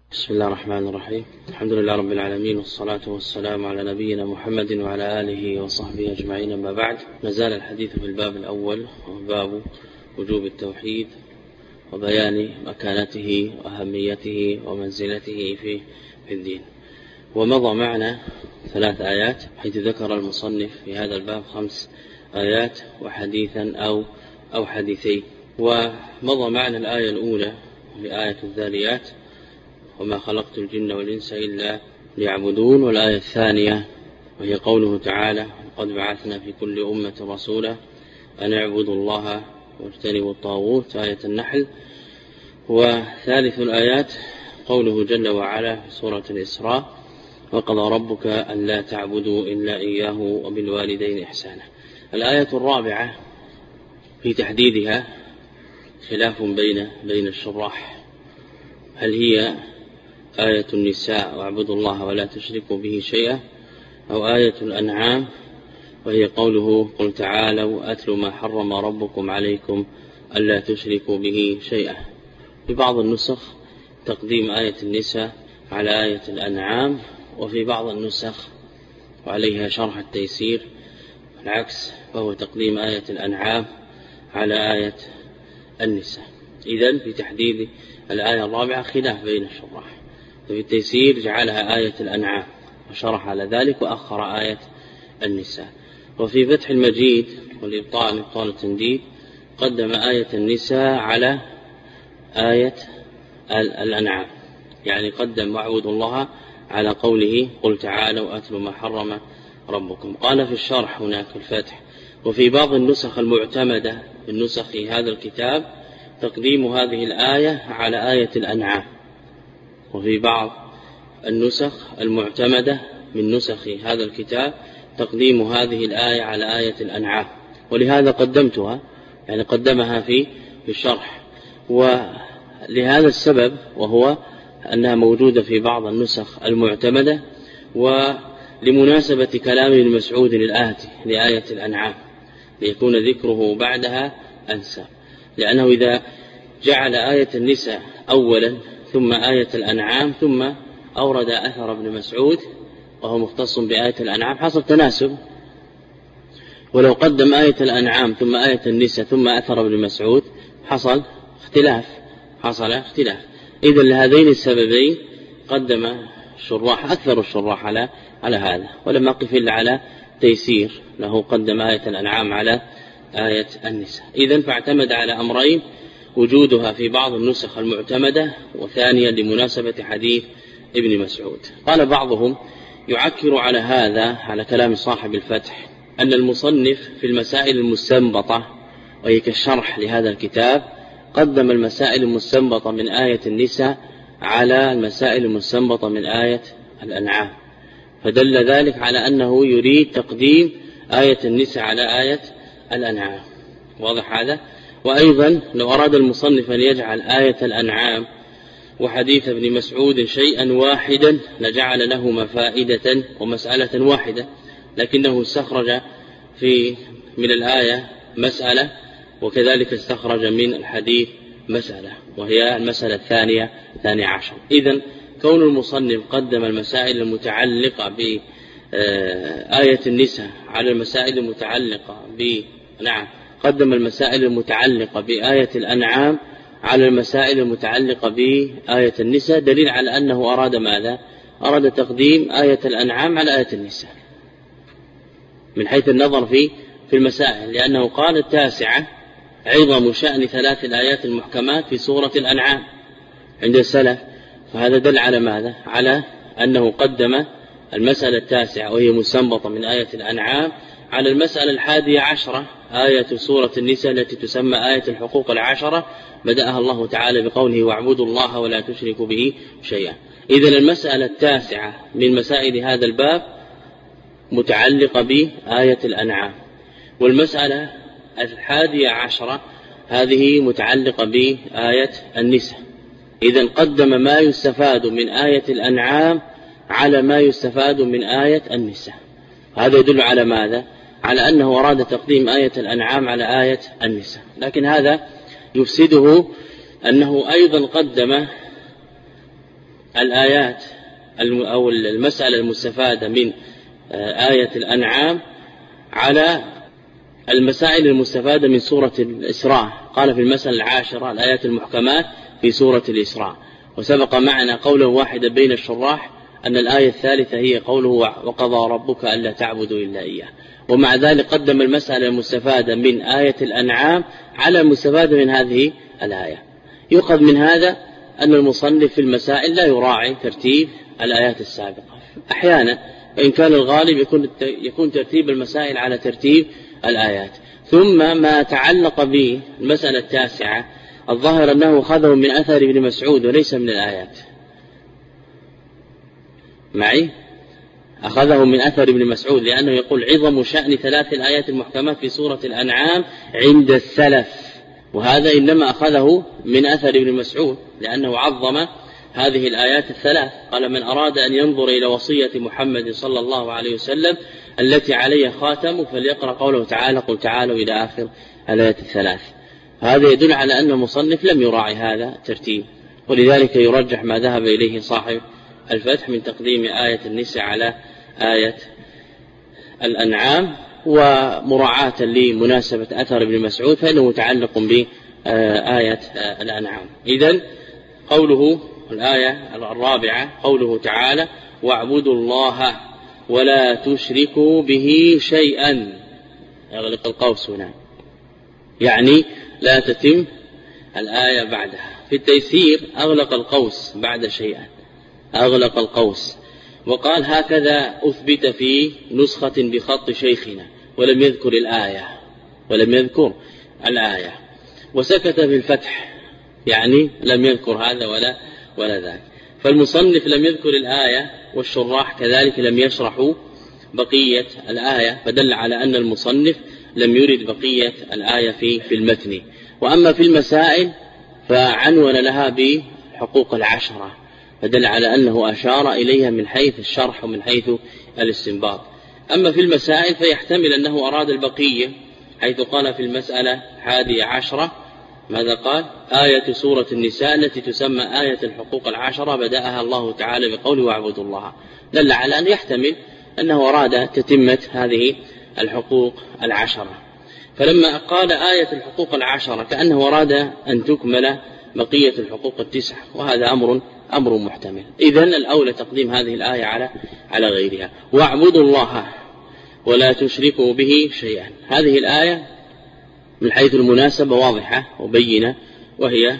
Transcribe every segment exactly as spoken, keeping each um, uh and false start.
بسم الله الرحمن الرحيم. الحمد لله رب العالمين، والصلاة والسلام على نبينا محمد وعلى آله وصحبه أجمعين. أما بعد، نزال الحديث في الباب الأول، وباب وجوب التوحيد وبيان مكانته وأهميته ومنزلته في الدين. ومضى معنا ثلاث آيات، حيث ذكر المصنف في هذا الباب خمس آيات وحديثا أو أو حديثين. ومضى معنا الآية الأولى لآية الذاريات: وما خلقت الجن والإنس إلا ليعبدون. والآية الثانية وهي قوله تعالى: قد بعثنا في كل أمة رسولا أن اعبدوا الله واجتنبوا الطاغوت، آية النحل. وثالث الآيات قوله جل وعلا في سورة الإسراء: وقضى ربك ألا تعبدوا إلا إياه وبالوالدين إحسانا. الآية الرابعة في تحديدها خلاف بين بين الشراح، هل هي آية النساء واعبدوا الله ولا تشركوا به شيئا، أو آية الأنعام وهي قوله: قل تعالوا أتل ما حرم ربكم عليكم ألا تشركوا به شيئا. في بعض النسخ تقديم آية النساء على آية الأنعام، وفي بعض النسخ وعليها شرح التيسير العكس، فهو تقديم آية الأنعام على آية النساء. إذن في تحديد الآية الرابعة خلاف بين الشراح. في التيسير جعلها آية الأنعام وشرح على ذلك وأخر آية النساء. وفي فتح المجيد والإبطال إبطال التنديد قدم آية النساء على آية الأنعام، يعني قدم واعبدوا الله على قوله: قل تعالوا أتل ما حرم ربكم. قال في الشرح هناك في الفتح: وفي بعض النسخ المعتمدة من نسخ هذا الكتاب تقديم هذه الآية على آية الأنعام، وفي بعض النسخ المعتمدة من نسخ هذا الكتاب تقديم هذه الآية على آية الأنعام، ولهذا قدمتها، يعني قدمها في في الشرح. ولهذا السبب، وهو أنها موجودة في بعض النسخ المعتمدة، ولمناسبة كلام ابن مسعود الآتي لآية الأنعام ليكون ذكره بعدها أنسب، لأنه إذا جعل آية النساء أولا ثم آية الأنعام ثم أورد أثر ابن مسعود وهو مختص بآية الأنعام حصل تناسب، ولو قدم آية الأنعام ثم آية النساء ثم أثر ابن مسعود حصل اختلاف حصل اختلاف إذن لهذين السببين قدم الشراح أكثر الشراح على على هذا، ولم أقف إلا على تيسير له قدم آية الأنعام على آية النساء. إذن فاعتمد على أمرين: وجودها في بعض النسخ المعتمدة، وثانيا لمناسبة حديث ابن مسعود. قال بعضهم يعكر على هذا على كلام صاحب الفتح أن المصنف في المسائل المستنبطة وهي كالشرح لهذا الكتاب قدم المسائل المستنبطة من آية النساء على المسائل المستنبطة من آية الأنعام، فدل ذلك على أنه يريد تقديم آية النساء على آية الأنعام. واضح هذا؟ وأيضا لو أراد المصنف أن يجعل آية الأنعام وحديث ابن مسعود شيئا واحدا لجعل لهما فائدة ومسألة واحدة، لكنه استخرج في من الآية مسألة، وكذلك استخرج من الحديث مسألة، وهي المسألة الثانية ثانية عشر. إذن كون المصنف قدم المسائل المتعلقة بآية النساء على المسائل المتعلقة ب نعم قدم المسائل المتعلقة بآية الأنعام على المسائل المتعلقة بآية النساء دليل على أنه أراد ماذا؟ أراد تقديم آية الأنعام على آية النساء من حيث النظر في في المسائل، لأنه قال التاسعة عظم شأن ثلاث الآيات المحكمات في سورة الأنعام عند السلف، فهذا دل على ماذا؟ على أنه قدم المسألة التاسعة وهي مستنبطة من آية الأنعام على المسألة الحادية عشرة آية سورة النساء التي تسمى آية الحقوق العشرة، بدأها الله تعالى بقوله: واعبدوا الله ولا تشركوا به شيئا. إذن المسألة التاسعة من مسائل هذا الباب متعلقة بآية الأنعام، والمسألة الحادية عشرة هذه متعلقة بآية النساء. إذن قدم ما يستفاد من آية الأنعام على ما يستفاد من آية النساء. هذا يدل على ماذا؟ على أنه أراد تقديم آية الأنعام على آية النساء، لكن هذا يفسده أنه أيضا قدم الآيات أو المسألة المستفادة من آية الأنعام على المسائل المستفادة من سورة الإسراء. قال في المسألة العاشرة الآيات المحكمات في سورة الإسراء، وسبق معنا قولا واحدا بين الشراح أن الآية الثالثة هي قوله وقضى ربك ألا تعبدوا إلا إياه، ومع ذلك قدم المسألة المستفادة من آية الأنعام على المستفادة من هذه الآية. يؤخذ من هذا أن المصنف في المسائل لا يراعي ترتيب الآيات السابقة أحيانا، وإن كان الغالب يكون يكون ترتيب المسائل على ترتيب الآيات. ثم ما تعلق بالمسألة التاسعة الظاهر أنه أخذه من أثر ابن مسعود وليس من الآيات. معي أخذه من أثر ابن مسعود، لأنه يقول عظم شأن ثلاث الآيات المحكمات في سورة الأنعام عند السلف، وهذا إنما أخذه من أثر ابن مسعود لأنه عظم هذه الآيات الثلاث. قال من أراد أن ينظر إلى وصية محمد صلى الله عليه وسلم التي عليها خاتم فليقرأ قوله تعالى قل تعالوا إلى آخر الآيات الثلاث. هذا يدل على أن المصنف لم يراعي هذا الترتيب، ولذلك يرجح ما ذهب إليه صاحب الفتح من تقديم آية النساء على آية الأنعام، ومراعاة لمناسبة أثر ابن مسعود فإنه متعلق بآية الأنعام. إذن قوله الآية الرابعة قوله تعالى واعبدوا الله ولا تشركوا به شيئا، يغلق القوس هنا، يعني لا تتم الآية بعدها. في التيسير أغلق القوس بعد شيئا، أغلق القوس وقال هكذا أثبت في نسخة بخط شيخنا، ولم يذكر الآية ولم يذكر الآية وسكت في الفتح، يعني لم يذكر هذا ولا ولا ذاك. فالمصنف لم يذكر الآية والشراح كذلك لم يشرحوا بقية الآية، فدل على أن المصنف لم يرد بقية الآية في في المتن. وأما في المسائل فعنون لها بحقوق العشرة، فدل على أنه أشار إليها من حيث الشرح ومن حيث الاستنباط. أما في المسائل فيحتمل أنه أراد البقية، حيث قال في المسألة حادية عشرة ماذا قال؟ آية سورة النساء التي تسمى آية الحقوق العشرة بدأها الله تعالى بقوله واعبدوا الله، دل على أن يحتمل أنه أراد تتمة هذه الحقوق العشرة. فلما قال آية الحقوق العشرة كأنه أراد أن تكمل بقية الحقوق التسعة، وهذا أمر أمر محتمل. إذن الأولى تقديم هذه الآية على على غيرها. واعبدوا الله ولا تشركوا به شيئا، هذه الآية من حيث المناسبة واضحة وبينة، وهي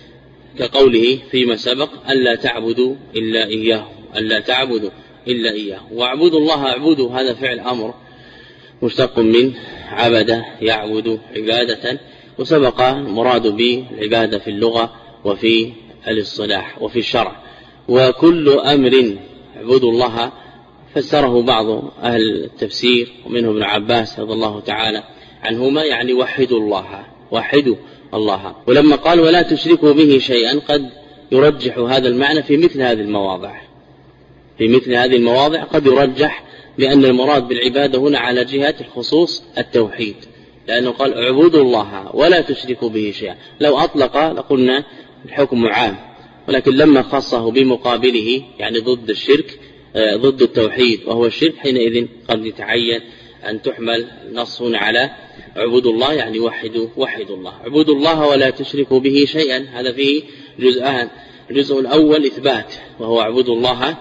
كقوله فيما سبق ألا تعبدوا إلا إياه، ألا تعبدوا إلا إياه. واعبدوا الله، اعبدوا هذا فعل أمر مشتق من عبد يعبد عبادة، وسبق المراد بالعبادة في اللغة وفي الاصطلاح وفي الشرع. وكل أمر اعبدوا الله فسره بعض أهل التفسير ومنه ابن عباس رضي الله تعالى عنهما، يعني وحدوا الله، وحدوا الله. ولما قال ولا تشركوا به شيئا قد يرجح هذا المعنى في مثل هذه المواضع، في مثل هذه المواضع قد يرجح بأن المراد بالعبادة هنا على جهة الخصوص التوحيد، لأنه قال اعبدوا الله ولا تشركوا به شيئا. لو أطلق لقلنا الحكم عام، ولكن لما خصه بمقابله يعني ضد الشرك ضد التوحيد وهو الشرك، حينئذ قد يتعين أن تحمل نص على اعبدوا الله يعني وحدوا وحدوا الله. اعبدوا الله ولا تشركوا به شيئا، هذا فيه جزءان. الجزء الأول إثبات وهو اعبدوا الله،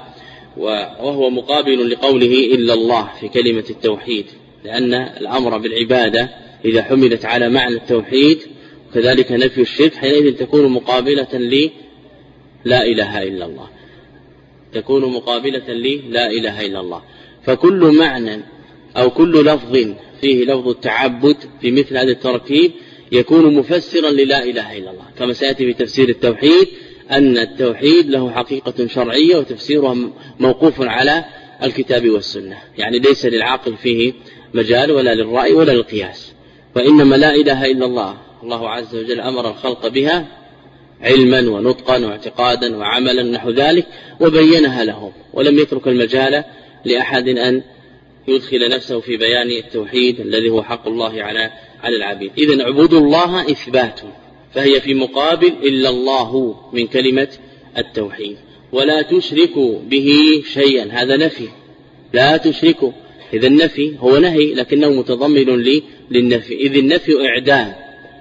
وهو مقابل لقوله إلا الله في كلمة التوحيد، لأن الأمر بالعبادة إذا حملت على معنى التوحيد وكذلك نفي الشرك حينئذ تكون مقابلة لي لا إله إلا الله، تكون مقابلة لي لا إله إلا الله. فكل معنى أو كل لفظ فيه لفظ التعبد في مثل هذا التركيب يكون مفسرا للا إله إلا الله، كما سيأتي في تفسير التوحيد أن التوحيد له حقيقة شرعية وتفسيرها موقوف على الكتاب والسنة، يعني ليس للعاقل فيه مجال ولا للرأي ولا للقياس، وإنما لا إله إلا الله الله عز وجل أمر الخلق بها علما ونطقا واعتقادا وعملا نحو ذلك، وبينها لهم، ولم يترك المجال لأحد أن يدخل نفسه في بيان التوحيد الذي هو حق الله على على العبيد. إذن اعبدوا الله إثبات، فهي في مقابل إلا الله من كلمة التوحيد. ولا تشركوا به شيئا، هذا نفي، لا تشركوا، إذا النفي هو نهي لكنه متضمن لي للنفي، إذ النفي إعدام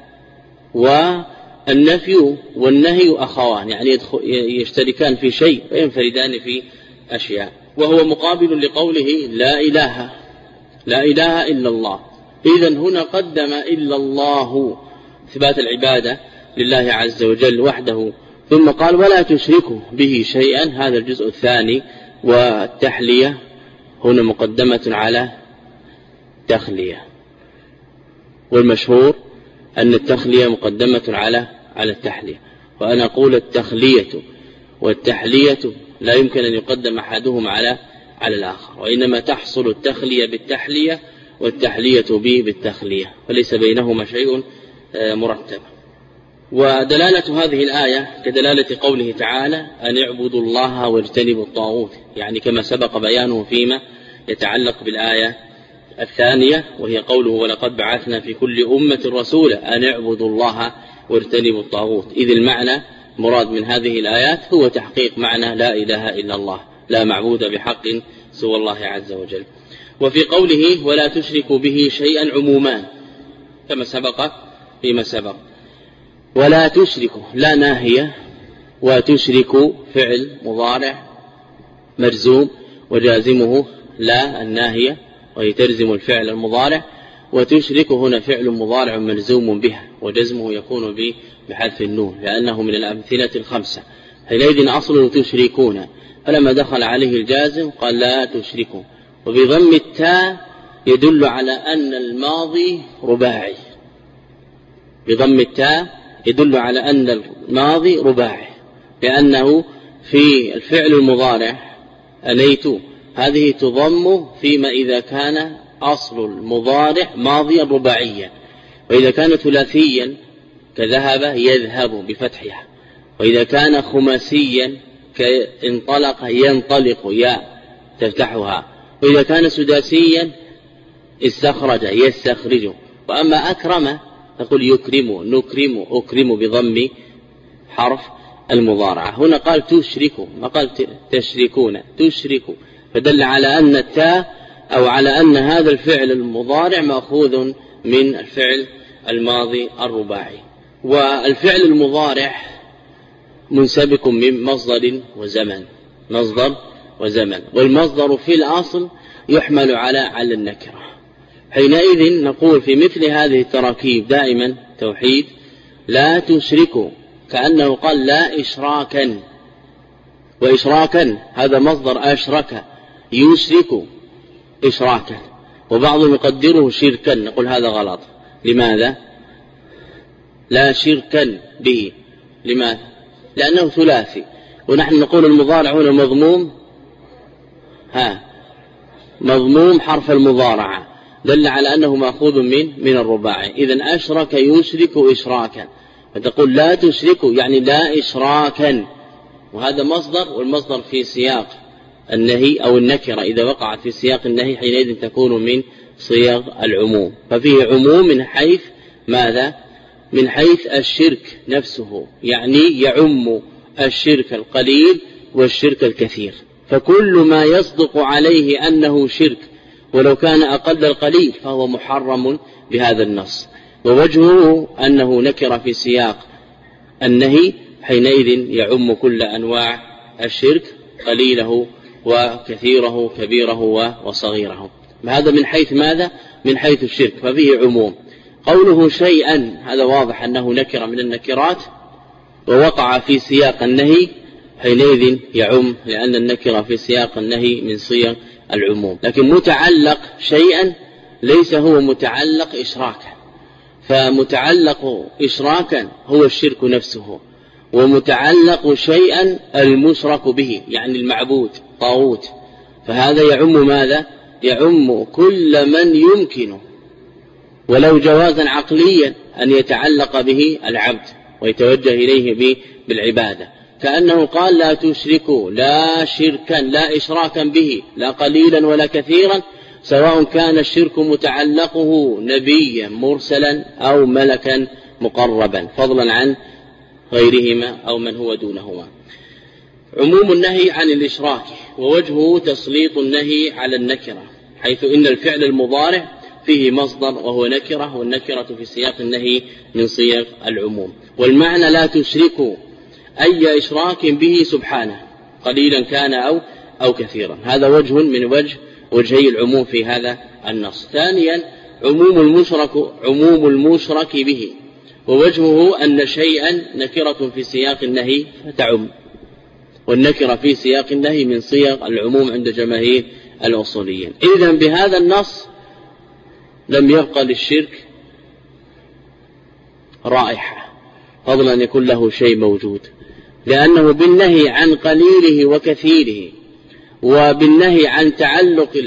والنفي والنهي أخوان، يعني يشتركان في شيء وينفردان في أشياء، وهو مقابل لقوله لا إله لا إله إلا الله. إذن هنا قدم إلا الله إثبات العبادة لله عز وجل وحده، ثم قال ولا تشركوا به شيئا، هذا الجزء الثاني. والتحلية هنا مقدمة على التخلية، والمشهور أن التخلية مقدمة على على التحلية، وأنا أقول التخلية والتحلية لا يمكن أن يقدم أحدهما على على الآخر، وإنما تحصل التخلية بالتحلية والتحلية به بالتخلية، وليس بينهما شيء مرتب. ودلالة هذه الآية كدلالة قوله تعالى أن اعبدوا الله واجتنبوا الطاغوت، يعني كما سبق بيانه فيما يتعلق بالآية الثانية، وهي قوله ولقد بعثنا في كل أمة رسولا أن اعبدوا الله واجتنبوا الطاغوت، إذ المعنى مراد من هذه الآيات هو تحقيق معنى لا إله إلا الله، لا معبود بحق سوى الله عز وجل. وفي قوله ولا تشركوا به شيئا عمومان كما سبق فيما سبق، ولا تشركوا لا ناهية، وتشركوا فعل مضارع مرزوم وجازمه لا الناهية وهي تلزم الفعل المضارع، وتشرك هنا فعل مضارع ملزوم بها وجزمه يكون بحذف النون لأنه من الأمثلة الخمسة، حينئذ أصله تشركون، فلما دخل عليه الجازم قال لا تشركوا. وبضم التاء يدل على أن الماضي رباعي، بضم التاء يدل على أن الماضي رباعي، لأنه في الفعل المضارع أنيت هذه تضم فيما إذا كان أصل المضارع ماضيا رباعيا، وإذا كان ثلاثيا كذهب يذهب بفتحها، وإذا كان خماسيا كانطلق ينطلق يا تفتحها، وإذا كان سداسيا استخرج يستخرج. وأما أكرم تقول يكرم نكرم أكرم بضم حرف المضارعة. هنا قال تشركوا ما قال تشركون، تشركوا، فدل على أن التاء أو على أن هذا الفعل المضارع مأخوذ من الفعل الماضي الرباعي. والفعل المضارع منسبك من مصدر وزمن، مصدر وزمن، والمصدر في الأصل يحمل على على النكرة. حينئذ نقول في مثل هذه التراكيب دائما توحيد لا تشركوا، كأنه قال لا إشراكا، وإشراكا هذا مصدر أشرك يشرك إشراكا، وبعضهم يقدره شركا، نقول هذا غلط. لماذا؟ لا شركا به، لماذا؟ لأنه ثلاثي، ونحن نقول المضارع هنا مضموم، ها مضموم حرف المضارعة، دل على أنه مأخوذ من من الرباعي. إذن أشرك يشرك إشراكا، فتقول لا تشركوا يعني لا إشراكا، وهذا مصدر، والمصدر في سياق النهي أو النكرة إذا وقعت في سياق النهي حينئذ تكون من صيغ العموم، ففيه عموم من حيث ماذا؟ من حيث الشرك نفسه، يعني يعم الشرك القليل والشرك الكثير، فكل ما يصدق عليه أنه شرك ولو كان أقل القليل فهو محرم بهذا النص. ووجهه أنه نكر في سياق النهي، حينئذ يعم كل أنواع الشرك قليله وكثيره كبيره وصغيره. هذا من حيث ماذا؟ من حيث الشرك، ففيه عموم. قوله شيئا هذا واضح أنه نكر من النكرات ووقع في سياق النهي، حينئذ يعم، لأن النكر في سياق النهي من صيغ العموم. لكن متعلق شيئا ليس هو متعلق إشراكا، فمتعلق إشراكا هو الشرك نفسه، ومتعلق شيئا المشرك به يعني المعبود طاغوت، فهذا يعم ماذا؟ يعم كل من يمكن ولو جوازا عقليا أن يتعلق به العبد ويتوجه إليه بالعبادة، كأنه قال لا تشركوا، لا شركا لا إشراكا به، لا قليلا ولا كثيرا، سواء كان الشرك متعلقه نبيا مرسلا أو ملكا مقربا، فضلا عن غيرهما أو من هو دونهما. عموم النهي عن الإشراك، ووجهه تسليط النهي على النكرة، حيث إن الفعل المضارع فيه مصدر وهو نكرة، والنكرة في سياق النهي من صيغ العموم. والمعنى لا تشركوا أي إشراك به سبحانه قليلا كان أو أو كثيرا. هذا وجه من وجه وجهي العموم في هذا النص. ثانيا عموم المشرك عموم المشرك به، ووجهه أن شيئا نكرة في سياق النهي فتعم، والنكرة في سياق النهي من صيغ العموم عند جماهير الأصوليين. إذن بهذا النص لم يبقى للشرك رائحة، فضلا أن يكون له شيء موجود، لأنه بالنهي عن قليله وكثيره، وبالنهي عن تعلق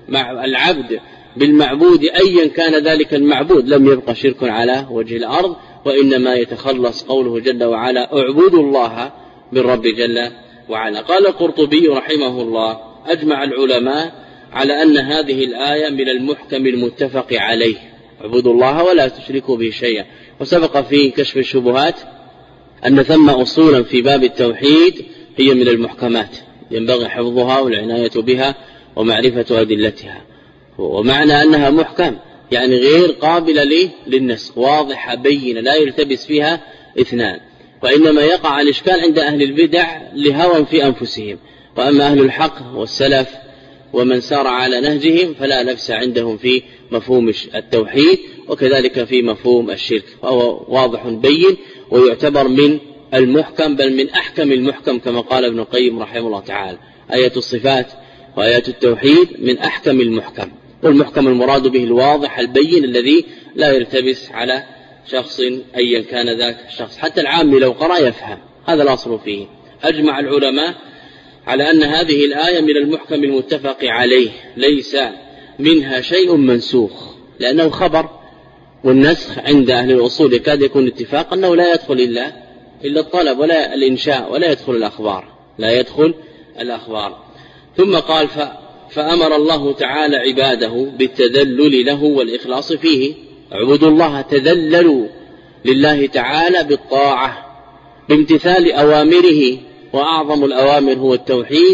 العبد بالمعبود أيا كان ذلك المعبود، لم يبقى شرك على وجه الأرض، وإنما يتخلص قوله جل وعلا اعبدوا الله بالرب جل وعلا. قال القرطبي رحمه الله أجمع العلماء على أن هذه الآية من المحكم المتفق عليه، اعبدوا الله ولا تشركوا به شيئا. وسبق في كشف الشبهات أن ثم أصولا في باب التوحيد هي من المحكمات ينبغي حفظها والعناية بها ومعرفة أدلتها، ومعنى أنها محكم يعني غير قابلة للنسخ، واضحة بينة لا يلتبس فيها اثنان، وإنما يقع الإشكال عند أهل البدع لهوى في أنفسهم. وأما أهل الحق والسلف ومن سار على نهجهم فلا نفس عندهم في مفهوم التوحيد، وكذلك في مفهوم الشرك، فهو واضح بين ويعتبر من المحكم، بل من أحكم المحكم كما قال ابن القيم رحمه الله تعالى. آية الصفات وآيات التوحيد من أحكم المحكم، والمحكم المراد به الواضح البين الذي لا يلتبس على شخص أيا كان ذاك الشخص، حتى العام لو قرأ يفهم، هذا الأصل فيه. أجمع العلماء على أن هذه الآية من المحكم المتفق عليه، ليس منها شيء منسوخ، لأنه خبر، والنسخ عند أهل الأصول يكاد يكون اتفاق أنه لا يدخل إلا إلا الطلب ولا الإنشاء، ولا يدخل الأخبار، لا يدخل الأخبار. ثم قال ف... فأمر الله تعالى عباده بالتذلل له والإخلاص فيه، اعبدوا الله تذللوا لله تعالى بالطاعة بامتثال أوامره، وأعظم الأوامر هو التوحيد،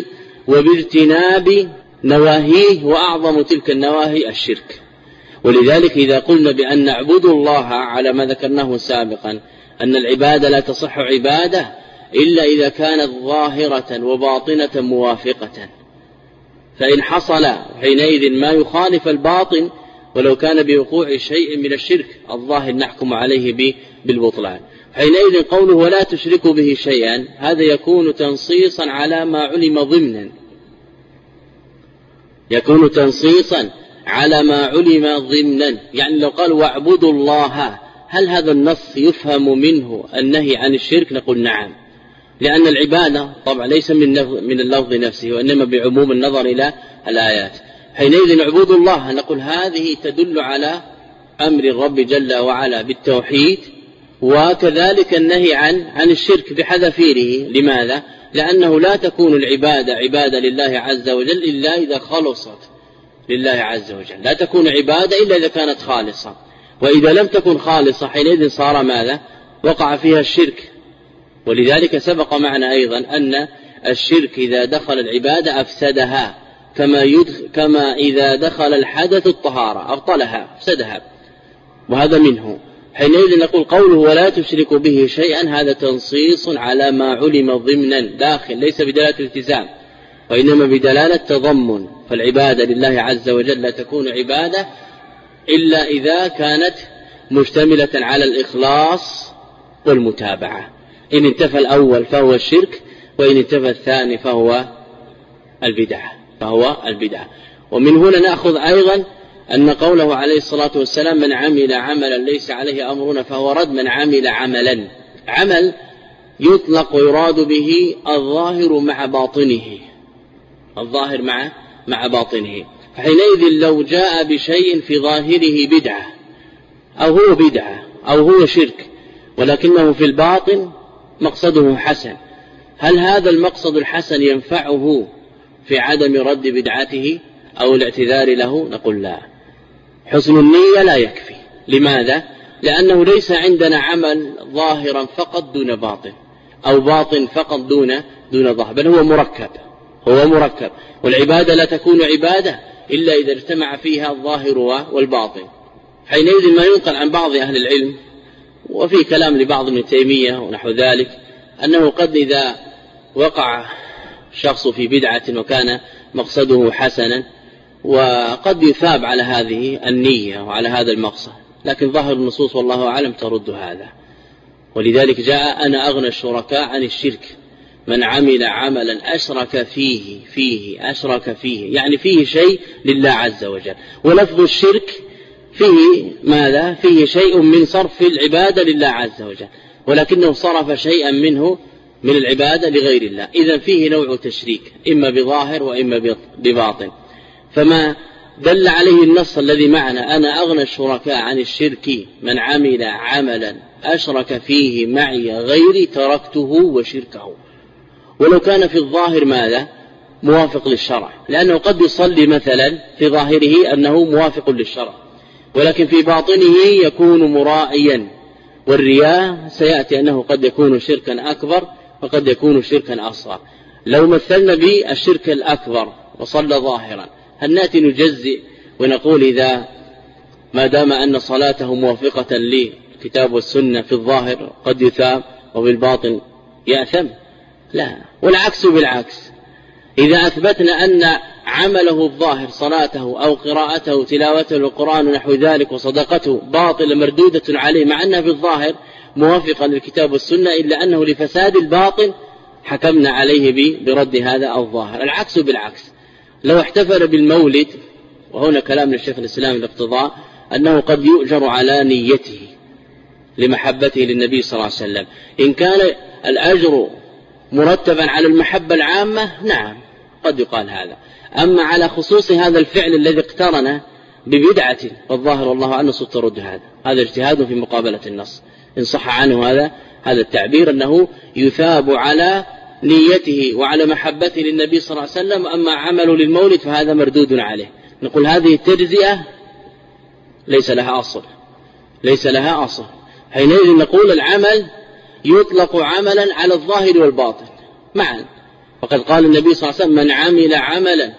وباجتناب نواهيه، وأعظم تلك النواهي الشرك. ولذلك إذا قلنا بأن نعبد الله على ما ذكرناه سابقا أن العبادة لا تصح عبادة إلا إذا كانت ظاهرة وباطنة موافقة، فإن حصل حينئذ ما يخالف الباطن ولو كان بوقوع شيء من الشرك الظاهر نحكم عليه بالبطلان. حينئذ قوله ولا تشركوا به شيئا هذا يكون تنصيصا على ما علم ضمنا، يكون تنصيصا على ما علم ضمنا. يعني لو قال واعبدوا الله، هل هذا النص يفهم منه النهي عن الشرك؟ نقول نعم، لأن العبادة طبعا ليس من من اللفظ نفسه، وإنما بعموم النظر إلى الآيات. حينئذ اعبدوا الله نقول هذه تدل على أمر الرب جل وعلا بالتوحيد، وكذلك النهي عن عن الشرك بحذافيره. لماذا؟ لأنه لا تكون العبادة عبادة لله عز وجل إلا إذا خلصت لله عز وجل، لا تكون عبادة إلا إذا كانت خالصة، وإذا لم تكن خالصة حينئذ صار ماذا؟ وقع فيها الشرك. ولذلك سبق معنا أيضا أن الشرك إذا دخل العبادة أفسدها، كما, يدخل كما إذا دخل الحدث الطهارة أبطلها أفسدها، وهذا منه. حينئذ نقول قوله ولا تشرك به شيئا هذا تنصيص على ما علم ضمنا داخل، ليس بدلالة التزام وإنما بدلالة تضمن. فالعبادة لله عز وجل لا تكون عبادة إلا إذا كانت مشتملة على الإخلاص والمتابعة. إن انتفى الأول فهو الشرك، وإن انتفى الثاني فهو البدعة فهو البدعة. ومن هنا نأخذ أيضا أن قوله عليه الصلاة والسلام من عمل عملا ليس عليه أمرنا فهو رد. من عمل عملا، عمل يطلق ويراد به الظاهر مع باطنه، الظاهر مع مع باطنه. فحينئذ لو جاء بشيء في ظاهره بدعة أو هو بدعة أو هو شرك ولكنه في الباطن مقصده حسن، هل هذا المقصد الحسن ينفعه في عدم رد بدعته أو الاعتذار له؟ نقول لا، حسن النية لا يكفي. لماذا؟ لأنه ليس عندنا عمل ظاهرا فقط دون باطن، أو باطن فقط دون دون ظاهر، بل هو مركب هو مركب والعبادة لا تكون عبادة إلا إذا اجتمع فيها الظاهر والباطن. حينئذ ما ينقل عن بعض أهل العلم وفي كلام لبعض ابن تيمية ونحو ذلك أنه قد إذا وقع شخص في بدعة وكان مقصده حسنا وقد يثاب على هذه النية وعلى هذا المقصد، لكن ظاهر النصوص والله أعلم ترد هذا. ولذلك جاء أنا أغنى الشركاء عن الشرك من عمل عملا أشرك فيه فيه أشرك فيه يعني فيه شيء لله عز وجل. ولفظ الشرك فيه ماذا؟ فيه شيء من صرف العبادة لله عز وجل، ولكنه صرف شيئا منه من العبادة لغير الله، إذن فيه نوع تشريك إما بظاهر وإما بباطن. فما دل عليه النص الذي معنا أنا أغنى الشركاء عن الشرك من عمل عملا أشرك فيه معي غيري تركته وشركه. ولو كان في الظاهر ماذا؟ موافق للشرع، لأنه قد يصلي مثلا في ظاهره أنه موافق للشرع ولكن في باطنه يكون مرائيا، والرياء سيأتي أنه قد يكون شركا أكبر وقد يكون شركا أصغر. لو مثلنا بالشرك الأكبر وصلى ظاهرا هل نأتي نجزئ ونقول إذا ما دام أن صلاته موافقة للكتاب والسنة في الظاهر قد يثاب وبالباطن يأثم؟ لا، والعكس بالعكس. إذا أثبتنا أن عمله الظاهر صلاته أو قراءته تلاوته للقرآن ونحو ذلك وصدقته باطل مردودة عليه مع أنها في الظاهر موافقا للكتاب والسنة إلا أنه لفساد الباطن حكمنا عليه برد هذا الظاهر. العكس بالعكس. لو احتفل بالمولد، وهنا كلام للشيخ الإسلام الاقتضاء، أنه قد يؤجر على نيته لمحبته للنبي صلى الله عليه وسلم. إن كان الأجر مرتبا على المحبة العامة نعم قد يقال هذا. أما على خصوص هذا الفعل الذي اقترن ببدعة والظاهر والله عنه سترد هذا هذا اجتهاد في مقابلة النص إن صح عنه هذا هذا التعبير أنه يثاب على نيته وعلى محبته للنبي صلى الله عليه وسلم. أما عمله للمولد فهذا مردود عليه. نقول هذه التجزئة ليس لها أصل ليس لها أصل حينئذ نقول العمل يطلق عملا على الظاهر والباطن معا. وقد قال النبي صلى الله عليه وسلم من عمل عملا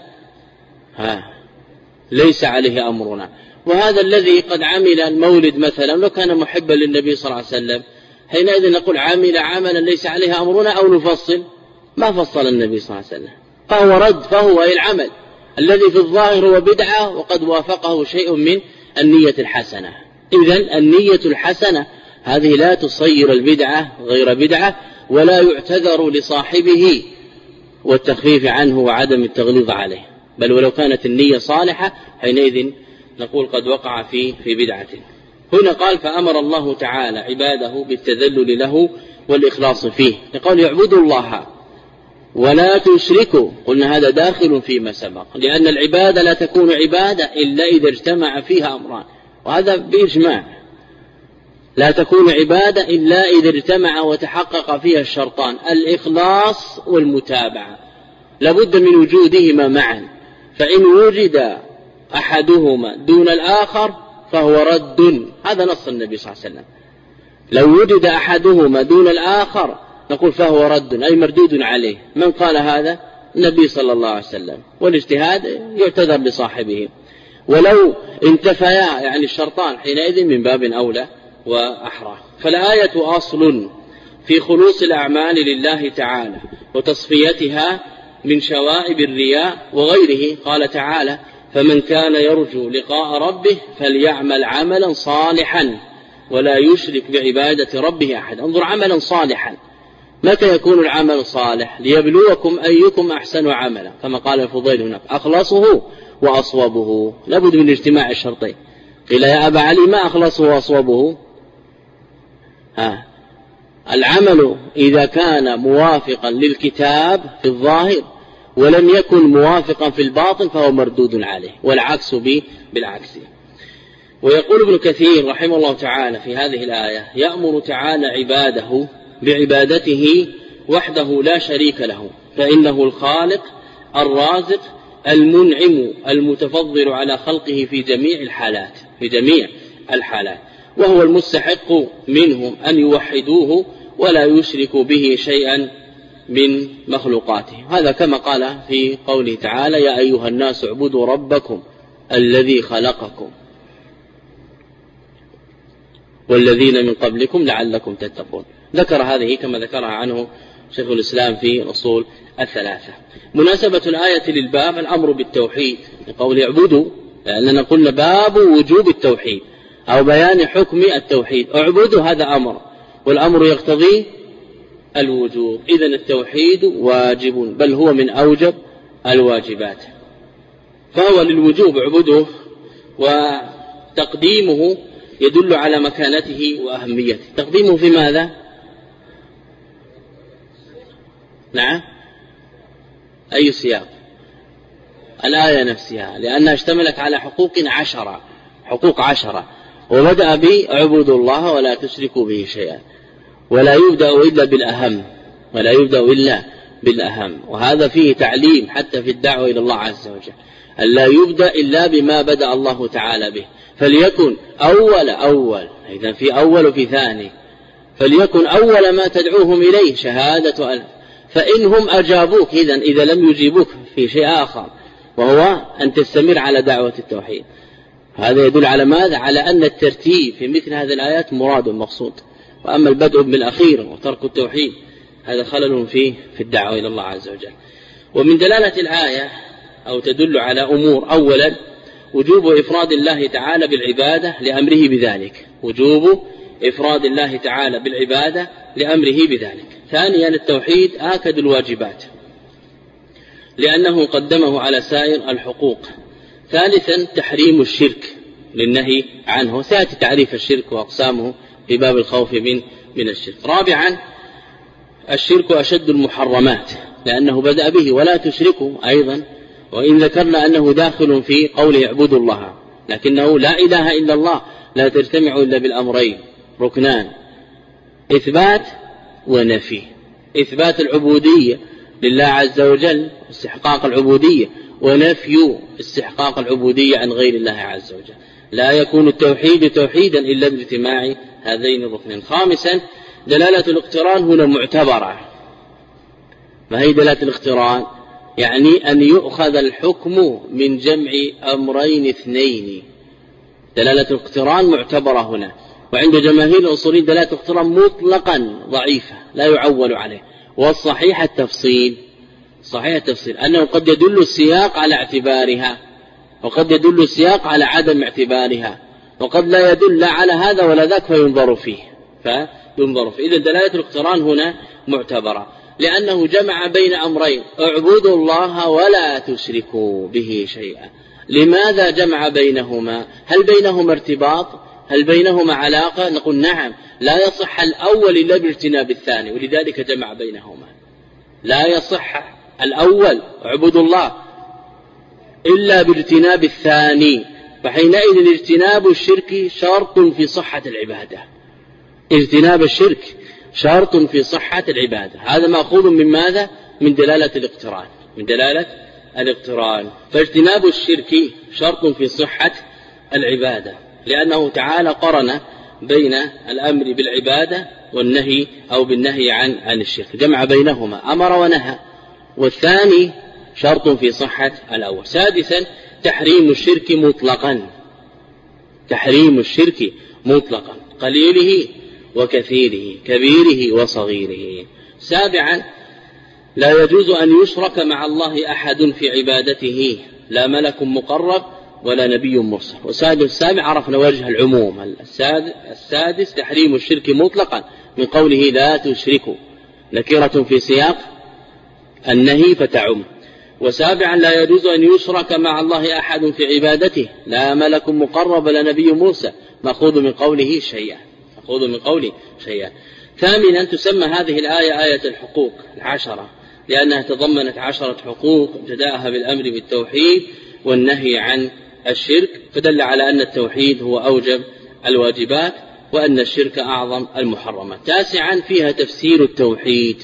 ها ليس عليه أمرنا. وهذا الذي قد عمل المولد مثلا لو كان محبا للنبي صلى الله عليه وسلم حينئذ نقول عمل عملا ليس عليه أمرنا أو نفصل؟ ما فصل النبي صلى الله عليه وسلم، فهو رد فهو العمل الذي في الظاهر هو بدعة وقد وافقه شيء من النية الحسنة. إذن النية الحسنة هذه لا تصير البدعة غير بدعة ولا يعتذر لصاحبه والتخفيف عنه وعدم التغليظ عليه، بل ولو كانت النية صالحة حينئذ نقول قد وقع في في بدعة. هنا قال فأمر الله تعالى عباده بالتذلل له والإخلاص فيه، يقول يعبدوا الله ولا تشركوا. قلنا هذا داخل فيما سبق، لأن العبادة لا تكون عبادة إلا إذا اجتمع فيها أمران، وهذا بإجماع. لا تكون عبادة إلا إذا اجتمع وتحقق فيها الشرطان الإخلاص والمتابعة، لابد من وجودهما معا. فإن وجد أحدهما دون الآخر فهو رد، هذا نص النبي صلى الله عليه وسلم. لو وجد أحدهما دون الآخر نقول فهو رد أي مردود عليه. من قال هذا؟ النبي صلى الله عليه وسلم، والاجتهاد يعتذر لصاحبه. ولو انتفيا يعني الشرطان حينئذ من باب أولى وأحرى. فالآية أصل في خلوص الأعمال لله تعالى وتصفيتها من شوائب الرياء وغيره. قال تعالى فمن كان يرجو لقاء ربه فليعمل عملا صالحا ولا يشرك بعبادة ربه أحد. انظر عملا صالحا، متى يكون العمل صالح؟ ليبلوكم أيكم أحسن عملا، كما قال الفضيل هناك أخلصه وأصوبه. لابد من اجتماع الشرطين. قيل يا أبا علي ما أخلصه وأصوبه؟ ها العمل إذا كان موافقا للكتاب في الظاهر ولم يكن موافقا في الباطن فهو مردود عليه، والعكس بالعكس. ويقول ابن كثير رحمه الله تعالى في هذه الآية يأمر تعالى عباده بعبادته وحده لا شريك له، فإنه الخالق الرازق المنعم المتفضل على خلقه في جميع الحالات في جميع الحالات وهو المستحق منهم أن يوحدوه ولا يشركوا به شيئا من مخلوقاته. هذا كما قال في قوله تعالى يا أيها الناس اعبدوا ربكم الذي خلقكم والذين من قبلكم لعلكم تتقون. ذكر هذه كما ذكرها عنه شيخ الإسلام في الأصول الثلاثة. مناسبة الآية للباب الأمر بالتوحيد لقول اعبدوا، لأننا قلنا باب وجوب التوحيد أو بيان حكم التوحيد. اعبدوا هذا أمر، والأمر يقتضي الوجوب، إذن التوحيد واجب بل هو من أوجب الواجبات، فهو للوجوب اعبدوه، وتقديمه يدل على مكانته وأهميته. تقديمه في ماذا؟ نعم، أي سياق؟ الآية نفسها، لأنها اشتملت على حقوق عشرة، حقوق عشرة، وبدأ بأعبدوا الله ولا تشركوا به شيئا، ولا يبدأ إلا بالأهم، ولا يبدأ إلا بالأهم، وهذا فيه تعليم حتى في الدعوة إلى الله عز وجل، ألا يبدأ إلا بما بدأ الله تعالى به، فليكن أول أول، إذن في أول وفي ثاني، فليكن أول ما تدعوهم إليه شهادة ألف، فإنهم أجابوك، إذن إذا لم يجيبوك في شيء آخر وهو أن تستمر على دعوة التوحيد. هذا يدل على ماذا؟ على أن الترتيب في مثل هذه الآيات مراد مقصود، وأما البدء بالأخير وترك التوحيد هذا خلل فيه في الدعوة إلى الله عز وجل. ومن دلالة الآية أو تدل على أمور: أولا وجوب إفراد الله تعالى بالعبادة لأمره بذلك، وجوب إفراد الله تعالى بالعبادة لأمره بذلك. ثانيا التوحيد آكد الواجبات لأنه قدمه على سائر الحقوق. ثالثا تحريم الشرك للنهي عنه، سيأتي تعريف الشرك وأقسامه في باب الخوف من من الشرك. رابعا الشرك أشد المحرمات لأنه بدأ به ولا تشركوا أيضا، وإن ذكرنا أنه داخل في قوله اعبدوا الله، لكنه لا إله إلا الله لا تجتمع إلا بالأمرين ركنان: إثبات ونفي. إثبات العبودية لله عز وجل، استحقاق العبودية، ونفي استحقاق العبودية عن غير الله عز وجل. لا يكون التوحيد توحيدا إلا باجتماع هذين الركنين. خامسا دلالة الاقتران هنا معتبرة. ما هي دلالة الاقتران؟ يعني أن يؤخذ الحكم من جمع أمرين اثنين. دلالة الاقتران معتبرة هنا، وعند جماهير الأصوليين دلالة الاقتران مطلقا ضعيفة لا يعول عليه، والصحيح التفصيل. صحيح التفصيل أنه قد يدل السياق على اعتبارها، وقد يدل السياق على عدم اعتبارها، وقد لا يدل على هذا ولا ذاك فينظر فيه فينظر فيه. إذن دلالة الاقتران هنا معتبرة لأنه جمع بين أمرين: اعبدوا الله ولا تشركوا به شيئا. لماذا جمع بينهما؟ هل بينهما ارتباط؟ هل بينهما علاقة؟ نقول نعم، لا يصح الأول إلا باجتناب الثاني، ولذلك جمع بينهما. لا يصح الأول اعبدوا الله إلا باجتناب الثاني، فحينئذ اجتناب الشرك شرط في صحة العبادة. اجتناب الشرك شرط في صحة العبادة. هذا مأخوذ من ماذا؟ من دلالة الاقتران، من دلالة الاقتران. فاجتناب الشرك شرط في صحة العبادة، لأنه تعالى قرن بين الأمر بالعبادة والنهي أو بالنهي عن عن الشرك، جمع بينهما، أمر ونهى، والثاني شرط في صحة الأول. سادسا تحريم الشرك مطلقا، تحريم الشرك مطلقا، قليله وكثيره، كبيره وصغيره. سابعا لا يجوز أن يشرك مع الله أحد في عبادته، لا ملك مقرب ولا نبي مرسل. وسادس السابع عرفنا وجه العموم. السادس, السادس تحريم الشرك مطلقا من قوله لا تشركوا، نكرة في سياق النهي فتعم. وسابعا لا يجوز أن يشرك مع الله أحد في عبادته، لا ملك مقرب ولا نبي مرسل، مأخوذ من قوله شيئا، مأخوذ من قوله شيئا. ثامنا تسمى هذه الآية آية الحقوق العشرة، لأنها تضمنت عشرة حقوق ابتداءها بالأمر بالتوحيد والنهي عن الشرك، فدل على أن التوحيد هو أوجب الواجبات وأن الشرك أعظم المحرمات. تاسعا فيها تفسير التوحيد،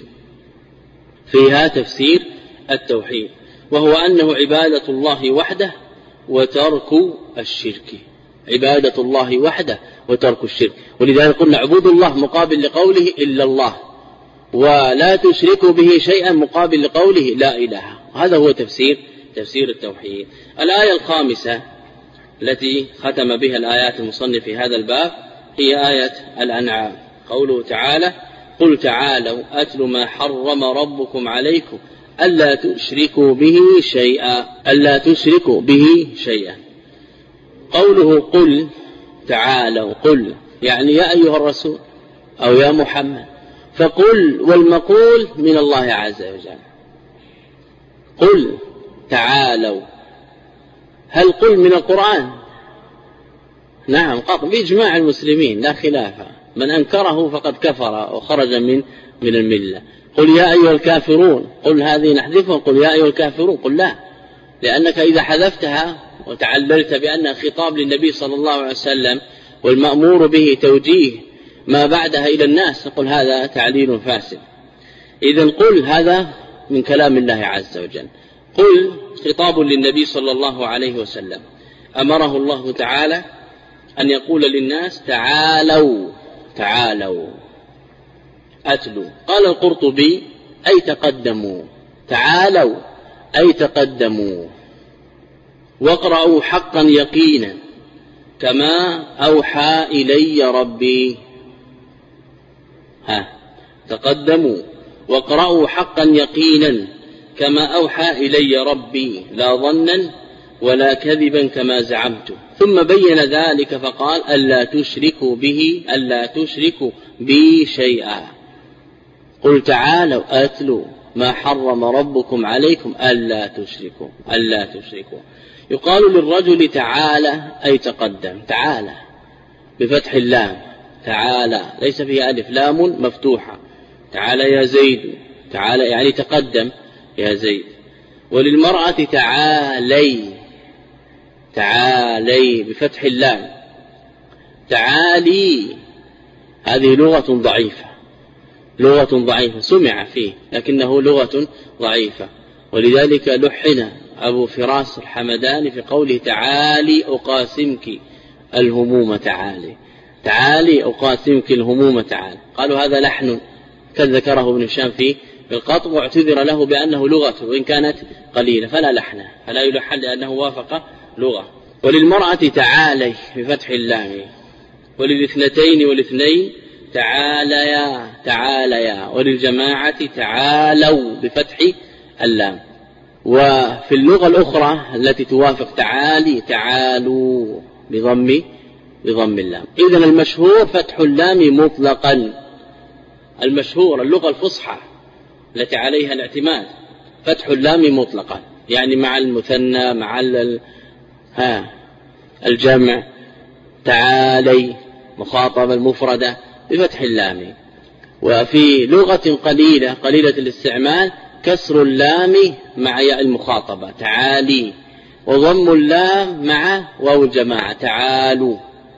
فيها تفسير التوحيد، وهو أنه عبادة الله وحده وترك الشرك، عبادة الله وحده وترك الشرك. ولذلك قلنا اعبدوا الله مقابل لقوله إلا الله، ولا تشركوا به شيئا مقابل لقوله لا إله. هذا هو تفسير تفسير التوحيد. الآية الخامسة التي ختم بها الآيات المصنف في هذا الباب هي آية الأنعام، قوله تعالى قل تعالوا أتل ما حرم ربكم عليكم ألا تشركوا به شيئا ألا تشركوا به شيئا. قوله قل تعالوا، قل يعني يا أيها الرسول أو يا محمد، فقل والمقول من الله عز وجل. قل تعالوا، هل قل من القرآن؟ نعم قطع بإجماع المسلمين لا خلاف، من أنكره فقد كفر وخرج من من الملة. قل يا أيها الكافرون، قل هذه نحذفها، قل يا أيها الكافرون، قل لا، لأنك إذا حذفتها وتعللت بأنها خطاب للنبي صلى الله عليه وسلم والمأمور به توجيه ما بعدها إلى الناس، قل هذا تعليل فاسد. إذن قل هذا من كلام الله عز وجل. قل خطاب للنبي صلى الله عليه وسلم، أمره الله تعالى أن يقول للناس تعالوا تعالوا أتلوا. قال القرطبي أي تقدموا، تعالوا أي تقدموا، واقرأوا حقا يقينا كما أوحى إلي ربي. ها تقدموا واقرأوا حقا يقينا كما أوحى إلي ربي لا ظنا ولا كذبا كما زعمت. ثم بين ذلك فقال ألا تشركوا به ألا تشركوا بي شيئا. قل تعالوا أتلوا ما حرم ربكم عليكم ألا تشركوا ألا تشركوا. يقال للرجل تعالى أي تقدم، تعالى بفتح اللام، تعالى ليس فيها ألف، لام مفتوحة، تعالى يا زيد، تعالى يعني تقدم يا زيد. وللمرأة تعالي تعالي بفتح اللام، تعالي هذه لغة ضعيفة لغة ضعيفة سمع فيه لكنه لغة ضعيفة، ولذلك لحن أبو فراس الحمداني في قوله تعالي أقاسمك الهموم تعالي تعالي أقاسمك الهموم تعالي. قالوا هذا لحن كذ ذكره ابن هشام في القطع، واعتذر له بأنه لغة وإن كانت قليلة فلا لحن فلا يلحن لأنه وافق لغة. وللمرأة تعالي بفتح اللام، وللاثنتين والاثنين تعاليا تعاليا، وللجماعة تعالوا بفتح اللام. وفي اللغة الأخرى التي توافق تعالي تعالوا بضم بضم اللام. إذن المشهور فتح اللام مطلقا، المشهور اللغة الفصحى التي عليها الاعتماد فتح اللام مطلقا، يعني مع المثنى مع ها الجمع، تعالي مخاطبة المفردة بفتح اللام. وفي لغة قليلة قليلة الاستعمال كسر اللام مع ياء المخاطبة تعالي، وضم اللام مع واو الجماعة تعالوا.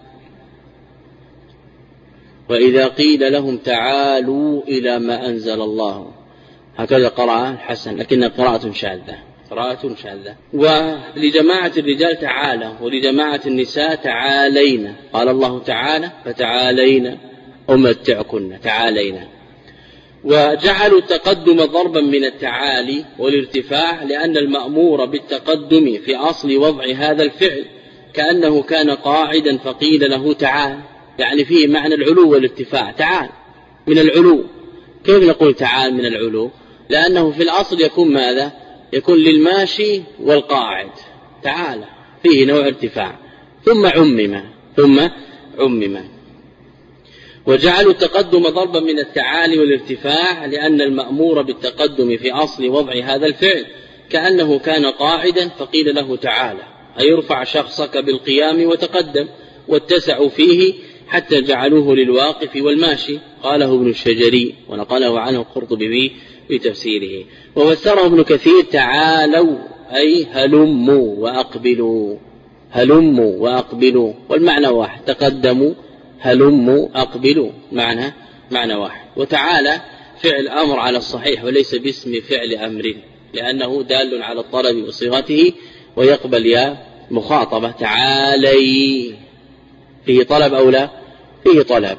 وإذا قيل لهم تعالوا إلى ما أنزل الله، هكذا قرأ الحسن لكن قراءة شاذة قراءة شاذة. ولجماعة الرجال تعالى، ولجماعة النساء تعالينا. قال الله تعالى فتعالينا أمتعكن تعالينا. وجعلوا التقدم ضربا من التعالي والارتفاع، لأن المأمور بالتقدم في أصل وضع هذا الفعل كأنه كان قاعدا فقيل له تعال، يعني فيه معنى العلو والارتفاع. تعال من العلو، كيف نقول تعال من العلو؟ لأنه في الأصل يكون ماذا؟ يكون للماشي والقاعد تعالى، فيه نوع ارتفاع، ثم عمم ثم عمم. وجعلوا التقدم ضربا من التعالي والارتفاع، لأن المأمور بالتقدم في أصل وضع هذا الفعل كأنه كان قاعدا فقيل له تعالى، أي ارفع شخصك بالقيام وتقدم، واتسعوا فيه حتى جعلوه للواقف والماشي. قاله ابن الشجري ونقله عنه القرطبي في تفسيره. وفسره ابن كثير تعالوا أي هلموا وأقبلوا، هلموا وأقبلوا، والمعنى واحد، تقدموا هلموا أقبلوا، معنى معنى واحد. وتعالى فعل أمر على الصحيح وليس باسم فعل أمر، لأنه دال على الطلب وصيغته، ويقبل يا مخاطبة. تعالي فيه طلب أو لا؟ فيه طلب.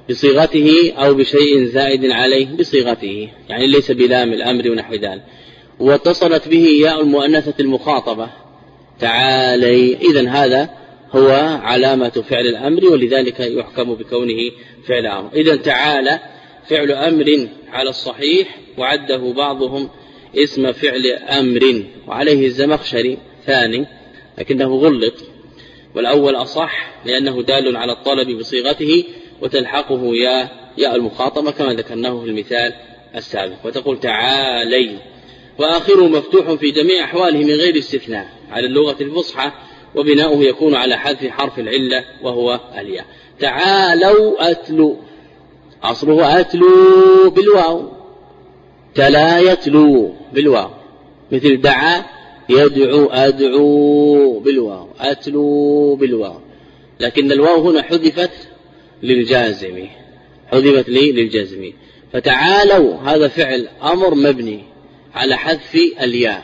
بصيغته أو بشيء زائد عليه بصيغته، يعني ليس بلام الأمر ونحو ذلك. واتصلت به ياء المؤنثة المخاطبة تعالي، إذن هذا هو علامة فعل الأمر، ولذلك يحكم بكونه فعل أمر. إذن تعالى فعل أمر على الصحيح، وعده بعضهم اسم فعل أمر، وعليه الزمخشري ثاني لكنه غلط، والأول أصح لأنه دال على الطلب بصيغته وتلحقه يا ياء المخاطبة كما ذكرناه في المثال السابق، وتقول تعالي. وآخره مفتوح في جميع أحواله من غير استثناء على اللغة الفصحى، وبناؤه يكون على حذف حرف العلة وهو الياء. تعالوا أتلو، أصله أتلو بالواو، تلا يتلو بالواو، مثل دعا يدعو أدعو بالواو، أتلو بالواو، لكن الواو هنا حذفت للجازم، حذفت لي للجزم. فتعالوا هذا فعل أمر مبني على حذف الياء،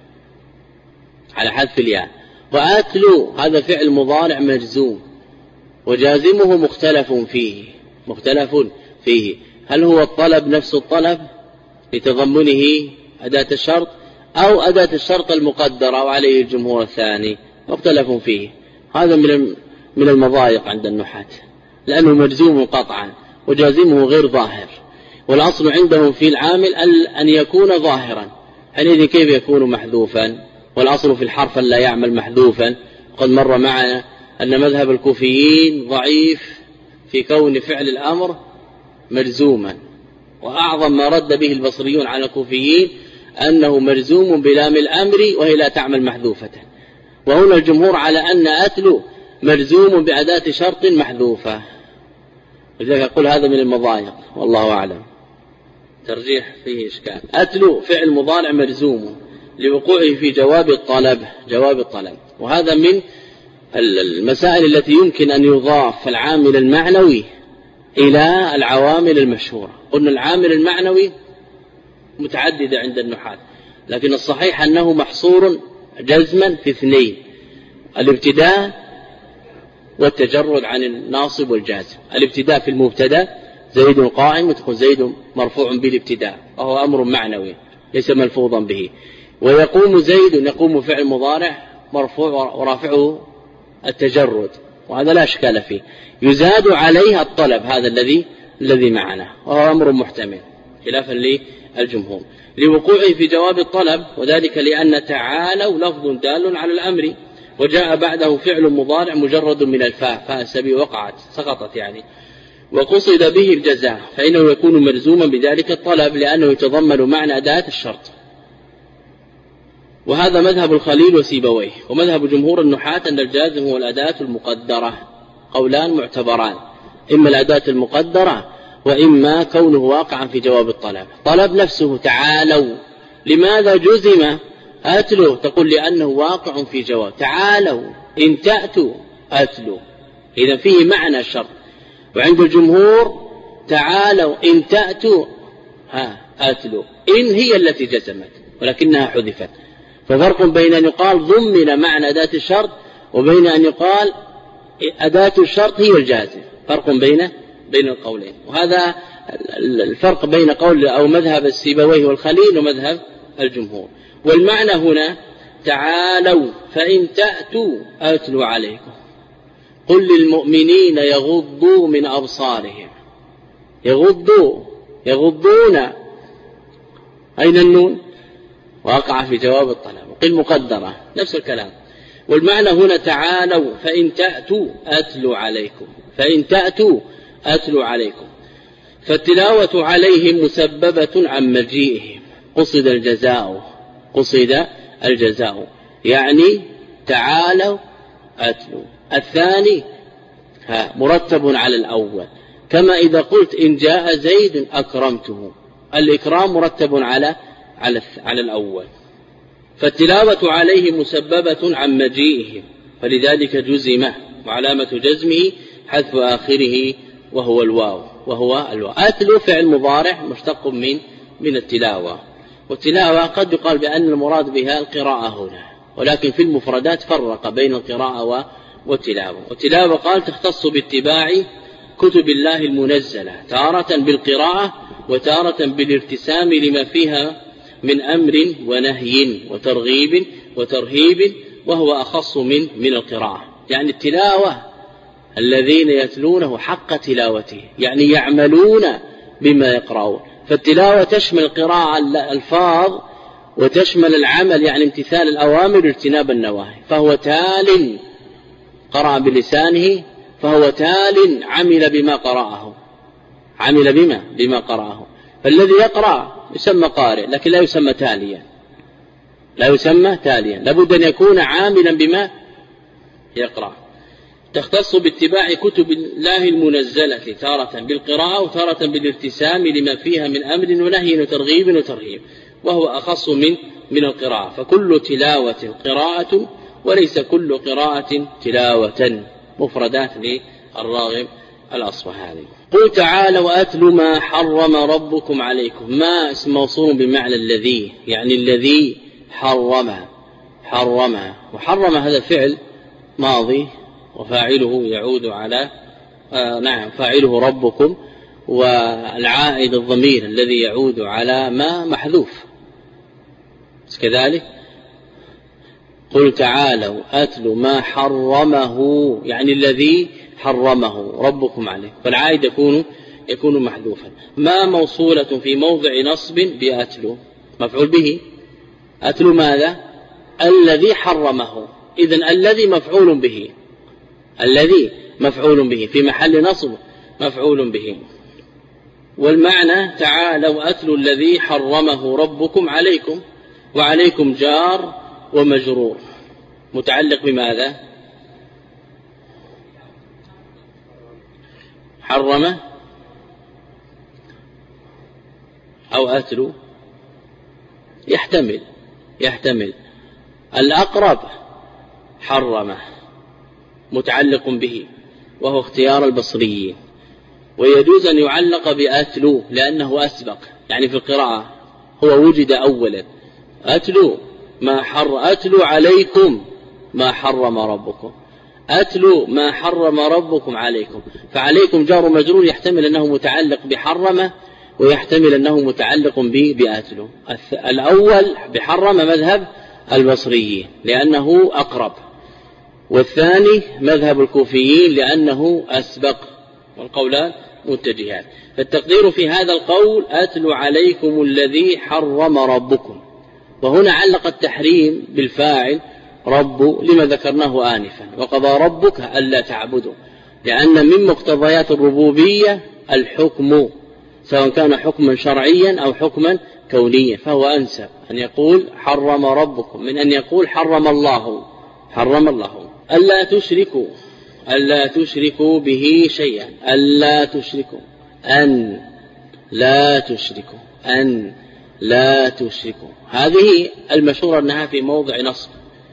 على حذف الياء. وأتلو هذا فعل مضارع مجزوم، وجازمه مختلف فيه، مختلف فيه، هل هو الطلب نفس الطلب لتضمنه أداة الشرط، أو أداة الشرط المقدرة وعليه الجمهور الثاني، مختلف فيه. هذا من من المضايق عند النحاة، لأنه مجزوم قطعا وجازمه غير ظاهر، والأصل عندهم في العامل أن يكون ظاهرا، حينئذ كيف يكون محذوفا؟ والأصل في الحرف لا يعمل محذوفا. قد مر معنا أن مذهب الكوفيين ضعيف في كون فعل الأمر مجزوما، وأعظم ما رد به البصريون على الكوفيين أنه مجزوم بلام الأمر وهي لا تعمل محذوفة، وهنا الجمهور على أن أتلو مجزوم بأداة شرط محذوفة، لذلك أقول هذا من المضايق والله أعلم، ترجيح فيه إشكال. أتلو فعل مضارع مجزوم لوقوعه في جواب الطلب، جواب الطلب، وهذا من المسائل التي يمكن أن يضاف العامل المعنوي إلى العوامل المشهورة. قلنا العامل المعنوي متعددة عند النحاة، لكن الصحيح أنه محصور جزما في اثنين: الابتداء والتجرد عن الناصب والجازم. الابتداء في المبتدا زيد قائم، وتكون زيد مرفوع بالابتداء وهو أمر معنوي ليس ملفوظا به. ويقوم زيد، يقوم فعل مضارع مرفوع ورافعه التجرد، وهذا لا إشكال فيه. يزاد عليها الطلب، هذا الذي الذي معنا، وهو أمر محتمل خلافا للجمهور لوقوعه في جواب الطلب، وذلك لأن تعالوا لفظ دال على الأمر، وجاء بعده فعل مضارع مجرد من الفاء، فاء السبي وقعت سقطت يعني، وقصد به الجزاء، فإنه يكون ملزوما بذلك الطلب لأنه يتضمن معنى أداة الشرط. وهذا مذهب الخليل وسيبويه. ومذهب جمهور النحاة أن الجازم هو الأداة المقدرة، قولان معتبران: إما الأداة المقدرة، وإما كونه واقعا في جواب الطلب. طلب نفسه تعالوا، لماذا جزم أتلو؟ تقول لأنه واقع في جواب. تعالوا إن تأتوا أتلو، إذا فيه معنى الشرط. وعند الجمهور تعالوا إن تأتوا ها أتلو، إن هي التي جزمت ولكنها حذفت. ففرق بين أن يقال ضمن معنى أداة الشرط وبين أن يقال أداة الشرط هي الجازم، فرق بين بين القولين. وهذا الفرق بين قول أو مذهب السيبويه والخليل ومذهب الجمهور. والمعنى هنا تعالوا فإن تأتوا أتلو عليكم، قل للمؤمنين يغضوا من أبصارهم. يغضوا، يغضون، أين النون؟ وقع في جواب الطلب، وقل مقدرة، نفس الكلام. والمعنى هنا تعالوا فإن تأتوا أتلو عليكم، فإن تأتوا أتلو عليكم. فالتلاوة عليهم مسببة عن مجيئهم، قصد الجزاء، قصد الجزاء، يعني تعالوا أتلو. الثاني ها مرتب على الأول، كما إذا قلت إن جاء زيد أكرمته، الإكرام مرتب على على على الأول. فالتلاوة عليه مسببة عن مجيئهم، فلذلك جزمه، وعلامة جزمه حذف آخره وهو الواو، وهو الواو. أتلو فعل مضارع مشتق من من التلاوة، والتلاوة قد يقال بأن المراد بها القراءة هنا، ولكن في المفردات فرق بين القراءة والتلاوة. والتلاوة قال تختص باتباع كتب الله المنزلة، تارة بالقراءة وتارة بالارتسام لما فيها من أمر ونهي وترغيب وترهيب، وهو أخص من من القراءة. يعني التلاوة الذين يتلونه حق تلاوته، يعني يعملون بما يقرؤون. فالتلاوة تشمل قراءة الألفاظ وتشمل العمل، يعني امتثال الأوامر واجتناب النواهي. فهو تال قرأ بلسانه، فهو تال عمل بما قرأه، عمل بما بما قرأه. فالذي يقرأ يسمى قارئ، لكن لا يسمى تاليا، لا يسمى تاليا، لابد أن يكون عاملا بما يقرأ. تختص باتباع كتب الله المنزلة تارة بالقراءة وتارة بالارتسام لما فيها من أمر ونهي وترغيب وترهيب، وهو أخص من من القراءة. فكل تلاوة قراءة وليس كل قراءة تلاوة. مفردات للراغب الأصفهاني. قل تعالوا أتل ما حرم ربكم عليكم. ما اسم موصول بمعنى الذي، يعني الذي حرم حرم وحرم هذا فعل ماضي وفاعله يعود على آه نعم فاعله ربكم، والعائد الضمير الذي يعود على ما محذوف كذلك. قل تعالوا أتل ما حرمه، يعني الذي حرمه ربكم عليه، فالعائد يكون يكون محذوفا. ما موصولة في موضع نصب بأتل، مفعول به. أتل ماذا؟ الذي حرمه. إذن الذي مفعول به، الذي مفعول به في محل نصب مفعول به. والمعنى تعالوا أتل الذي حرمه ربكم عليكم، وعليكم جار ومجرور متعلق بماذا؟ حرم أو أتل، يحتمل يحتمل الأقرب حرم متعلق به، وهو اختيار البصريين. ويجوز أن يعلق بأتلو لأنه أسبق، يعني في القراءة هو وجد أولا. أتلو ما حر أتلو عليكم ما حرم ربكم، أتلو ما حرم ربكم عليكم. فعليكم جار مجرور يحتمل أنه متعلق بحرم، ويحتمل أنه متعلق به بأتلو. الأول بحرم مذهب البصريين لأنه أقرب، والثاني مذهب الكوفيين لأنه أسبق، والقولان متجهان. فالتقدير في هذا القول أتلو عليكم الذي حرم ربكم، وهنا علق التحريم بالفاعل رب لما ذكرناه آنفا، وقضى ربك ألا تعبدوا، لأن من مقتضيات الربوبية الحكم، سواء كان حكما شرعيا أو حكما كونيا، فهو أنسب أن يقول حرم ربكم من أن يقول حرم الله حرم الله. ألا تشركوا ألا تشركوا به شيئا، ألا تشركوا، أن لا تشركوا، أن لا تشركوا. هذه المشهورة أنها في موضع نصب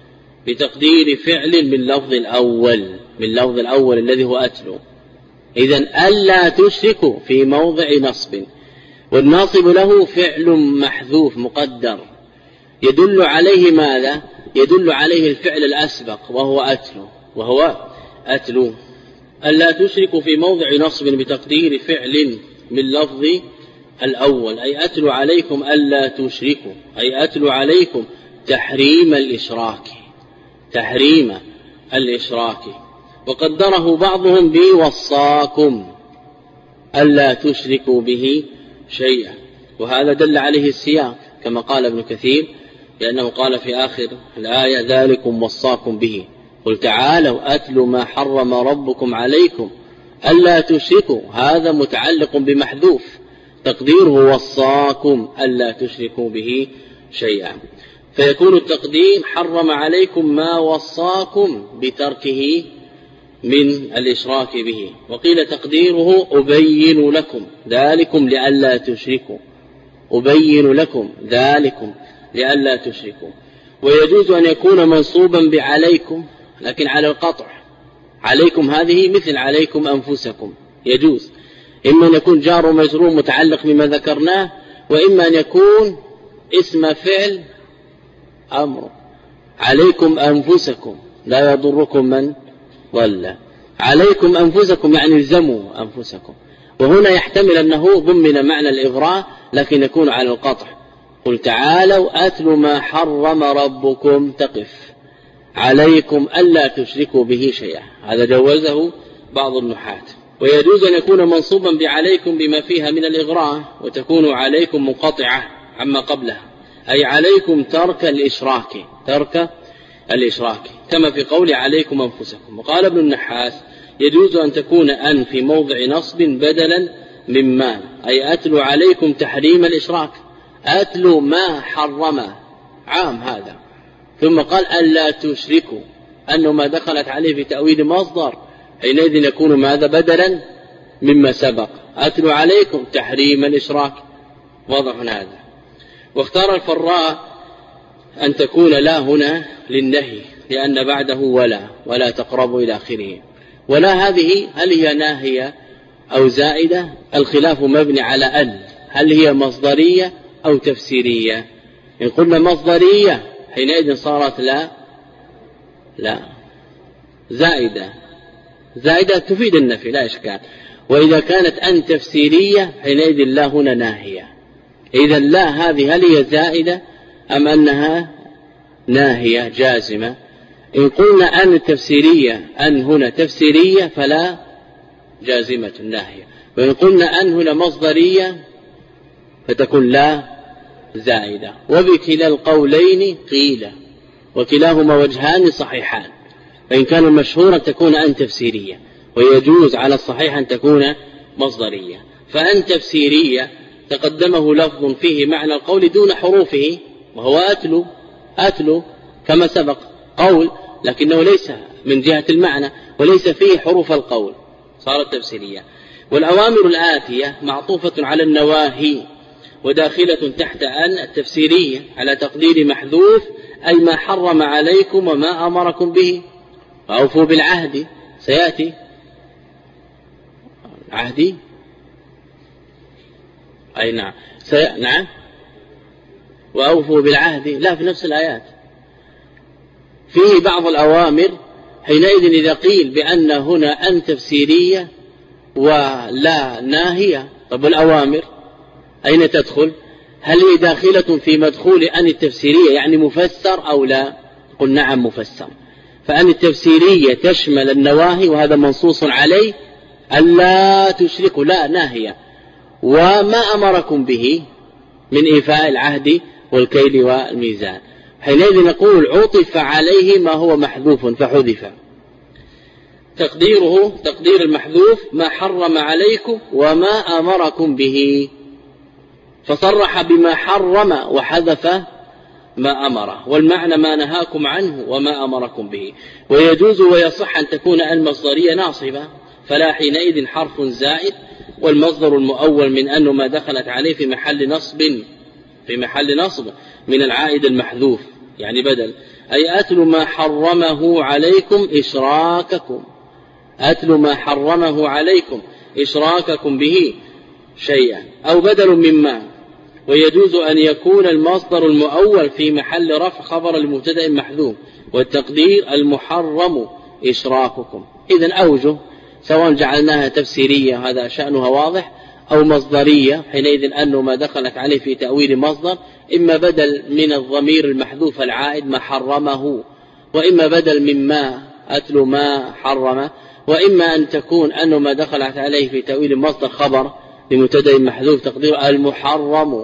بتقدير فعل من لفظ الأول من لفظ الأول الذي هو أتلو. إذن ألا تشركوا في موضع نصب، والناصب له فعل محذوف مقدر يدل عليه ماذا؟ يدل عليه الفعل الأسبق وهو أتلو وهو أتلو. ألا تشركوا في موضع نصب بتقدير فعل من لفظ الأول، أي أتلو عليكم ألا تشركوا، أي أتلو عليكم تحريم الإشراك تحريم الإشراك. وقدره بعضهم بوصاكم ألا تشركوا به شيئا، وهذا دل عليه السياق كما قال ابن كثير، لأنه قال في آخر الآية ذلكم وصاكم به. قل تعالوا أتلوا ما حرم ربكم عليكم ألا تشركوا، هذا متعلق بمحذوف تقديره وصاكم ألا تشركوا به شيئا، فيكون التقديم حرم عليكم ما وصاكم بتركه من الإشراك به. وقيل تقديره أبين لكم ذلكم لألا تشركوا، أبين لكم ذلكم لألا تشركوا. ويجوز أن يكون منصوبا بعليكم لكن على القطع، عليكم هذه مثل عليكم أنفسكم، يجوز إما أن يكون جار ومجرور متعلق بما ذكرناه، وإما أن يكون اسم فعل أمر، عليكم أنفسكم لا يضركم من ضل. عليكم أنفسكم يعني الزموا أنفسكم. وهنا يحتمل أنه ضمن معنى الإغراء لكن يكون على القطع. قل تعالوا أتل ما حرم ربكم تقف عليكم ألا تشركوا به شيئا. هذا جوزه بعض النحاة. ويجوز أن يكون منصوبا بعليكم بما فيها من الإغراء وتكون عليكم منقطعة عما قبلها، أي عليكم ترك الإشراك ترك الإشراك كما في قول عليكم أنفسكم. وقال ابن النحاس يجوز أن تكون أن في موضع نصب بدلا مما، أي أتل عليكم تحريم الإشراك، أتل ما حرم عام هذا. ثم قال ألا تشركوا، أنه ما دخلت عليه في تأويل مصدر حينئذ يكون ماذا بدلا مما سبق، أتل عليكم تحريم الإشراك. واضح هذا. واختار الفراء أن تكون لا هنا للنهي لأن بعده ولا ولا تقربوا إلى آخره. ولا هذه هل هي ناهية أو زائدة؟ الخلاف مبني على أن، هل هي مصدرية أو تفسيرية؟ إن قلنا مصدرية حينئذ صارت لا لا زائدة زائدة تفيد النفي لا إشكال. وإذا كانت أن تفسيرية حينئذ لا هنا ناهية. إذا لا هذه هل هي زائدة أم أنها ناهية جازمة؟ إن قلنا أن التفسيرية أن هنا تفسيرية فلا جازمة ناهية. وإن قلنا أن هنا مصدرية فتكون لا زائدة. وبكلا القولين قيل وكلاهما وجهان صحيحان. فإن كان مشهورا تكون أن تفسيرية، ويجوز على الصحيح أن تكون مصدرية. فأن تفسيرية تقدمه لفظ فيه معنى القول دون حروفه وهو أتلو أتلو كما سبق قول، لكنه ليس من جهة المعنى وليس فيه حروف القول، صارت تفسيرية. والأوامر الآتية معطوفة على النواهي وداخلة تحت أن التفسيرية على تقدير محذوف، أي ما حرم عليكم وما أمركم به. وأوفوا بالعهد سيأتي عهدي أي نعم سي... نعم وأوفوا بالعهد لا في نفس الآيات فيه بعض الأوامر. حينئذ إذا قيل بأن هنا أن تفسيرية ولا ناهية، طب الأوامر أين تدخل؟ هل هي داخلة في مدخول أن التفسيرية يعني مفسر أو لا؟ قل نعم مفسر. فأن التفسيرية تشمل النواهي وهذا منصوص عليه ألا تشركوا لا ناهية، وما أمركم به من إيفاء العهد والكيل والميزان. حينئذ نقول عطف عليه ما هو محذوف فحذف. تقديره تقدير المحذوف ما حرم عليكم وما أمركم به، فصرح بما حرم وحذف ما أمره، والمعنى ما نهاكم عنه وما أمركم به. ويجوز ويصح أن تكون المصدرية ناصبة فلا حينئذ حرف زائد، والمصدر المؤول من أنه ما دخلت عليه في محل نصب في محل نصب من العائد المحذوف يعني بدل، أي أتل ما حرمه عليكم إشراككم، أتل ما حرمه عليكم إشراككم به شيئا أو بدل مما. ويجوز أن يكون المصدر المؤول في محل رفع خبر المبتدأ محذوف والتقدير المحرم إشراككم. إذن أوجه سواء جعلناها تفسيرية هذا شأنها واضح أو مصدرية حينئذ أنه ما دخلت عليه في تأويل مصدر، إما بدل من الضمير المحذوف العائد ما حرمه، وإما بدل مما أتل ما حرم، وإما أن تكون أنه ما دخلت عليه في تأويل مصدر خبر لمبتدأ محذوف تقدير المحرم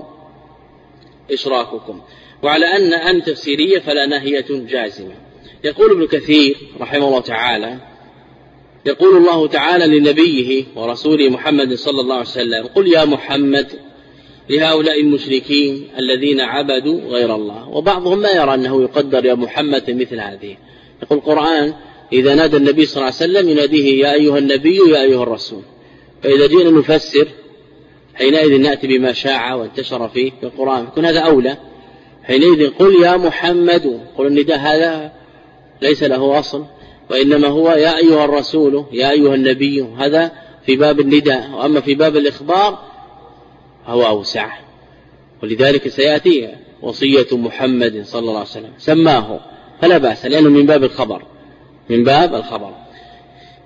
إشراككم. وعلى أن أن تفسيرية فلا ناهية جازمة. يقول ابن كثير رحمه الله تعالى يقول الله تعالى لنبيه ورسوله محمد صلى الله عليه وسلم قل يا محمد لهؤلاء المشركين الذين عبدوا غير الله. وبعضهم ما يرى أنه يقدر يا محمد مثل هذه. يقول القرآن إذا نادى النبي صلى الله عليه وسلم يناديه يا أيها النبي يا أيها الرسول. فإذا جئنا نفسر حينئذ نأتي بما شاع وانتشر فيه في القرآن يكون هذا أولى. حينئذ قل يا محمد، قل النداء هذا ليس له أصل، وإنما هو يا أيها الرسول يا أيها النبي، هذا في باب النداء. وأما في باب الإخبار هو أوسع، ولذلك سيأتي وصية محمد صلى الله عليه وسلم سماه فلا بأس لأنه من باب الخبر من باب الخبر.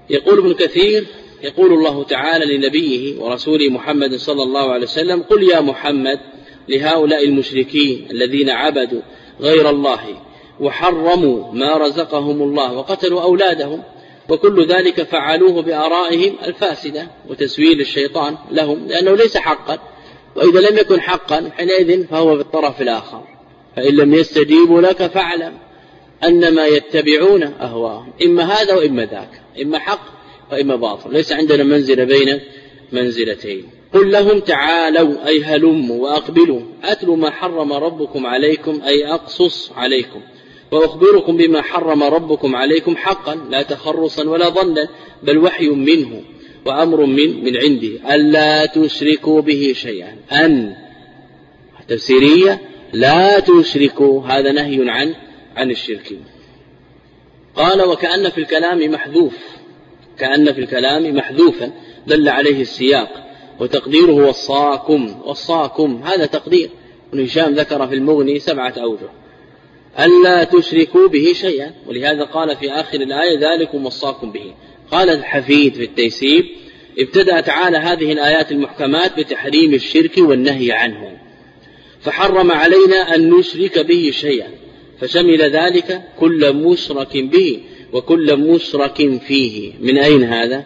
يقول ابن كثير: يقول الله تعالى لنبيه ورسوله محمد صلى الله عليه وسلم: قل يا محمد لهؤلاء المشركين الذين عبدوا غير الله وحرموا ما رزقهم الله وقتلوا أولادهم وكل ذلك فعلوه بآرائهم الفاسدة وتسويل الشيطان لهم، لأنه ليس حقا، وإذا لم يكن حقا حينئذ فهو بالطرف الآخر. فإن لم يستجيبوا لك فاعلم أنما يتبعون أهواءهم، إما هذا وإما ذاك، إما حق وإما باطل، ليس عندنا منزلة بين منزلتين. قل لهم تعالوا أي هلموا وأقبلوا أتلوا ما حرم ربكم عليكم أي أقصص عليكم، وأخبركم بما حرم ربكم عليكم حقا لا تخرصا ولا ظنا، بل وحي منه وأمر من من عنده ألا تشركوا به شيئا. أن تفسيرية لا تشركوا، هذا نهي عن عن الشرك. قال: وكأن في الكلام محذوف، كأن في الكلام محذوفا دل عليه السياق، وتقديره وصاكم، وصاكم هذا تقدير، ابن هشام ذكر في المغني سبعة أوجه. ألا تشركوا به شيئا، ولهذا قال في آخر الآية: ذلكم وصاكم به. قال الحفيد في التيسير: ابتدأ تعالى هذه الآيات المحكمات بتحريم الشرك والنهي عنه، فحرم علينا أن نشرك به شيئا، فشمل ذلك كل مشرك به وكل مشرك فيه. من أين هذا؟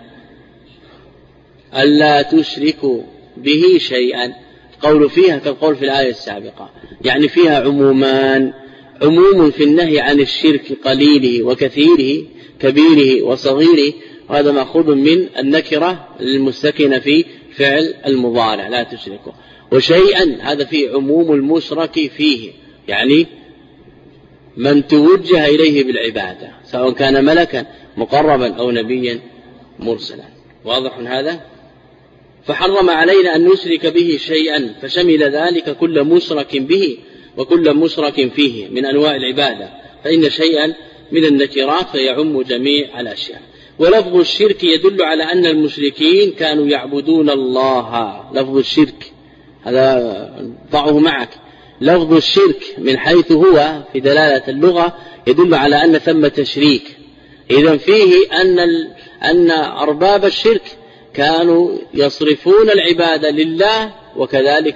ألا تشركوا به شيئا، قول فيها كالقول في الآية السابقة، يعني فيها عمومان: عموم في النهي عن الشرك قليله وكثيره، كبيره وصغيره، وهذا مأخوذ من النكرة المستكنة في فعل المضارع لا تشركوا، وشيئا هذا فيه عموم المشرك فيه، يعني من توجه إليه بالعبادة سواء كان ملكا مقربا أو نبيا مرسلا. واضح هذا؟ فحرم علينا أن نشرك به شيئا، فشمل ذلك كل مشرك به وكل مشرك فيه من أنواع العبادة، فإن شيئا من النكرات فيعم جميع الأشياء. ولفظ الشرك يدل على أن المشركين كانوا يعبدون الله. لفظ الشرك هذا ضعه معك، لفظ الشرك من حيث هو في دلالة اللغة يدل على أن ثم تشريك، إذن فيه أن, أن أرباب الشرك كانوا يصرفون العبادة لله وكذلك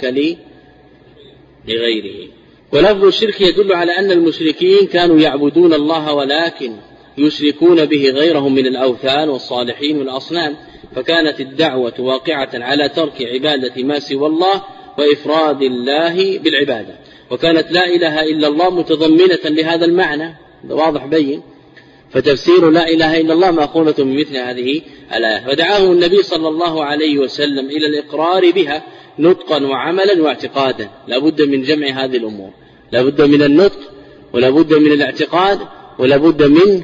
لغيره. ولفظ الشرك يدل على أن المشركين كانوا يعبدون الله ولكن يشركون به غيرهم من الأوثان والصالحين والأصنام، فكانت الدعوة واقعة على ترك عبادة ما سوى الله وإفراد الله بالعبادة، وكانت لا إله إلا الله متضمنة لهذا المعنى، واضح بين. فتفسير لا إله إلا الله مأخوذة من مثل هذه الآية. ودعاه النبي صلى الله عليه وسلم إلى الإقرار بها نطقا وعملا واعتقادا، لا بد من جمع هذه الأمور، لا بد من النطق ولا بد من الاعتقاد ولا بد من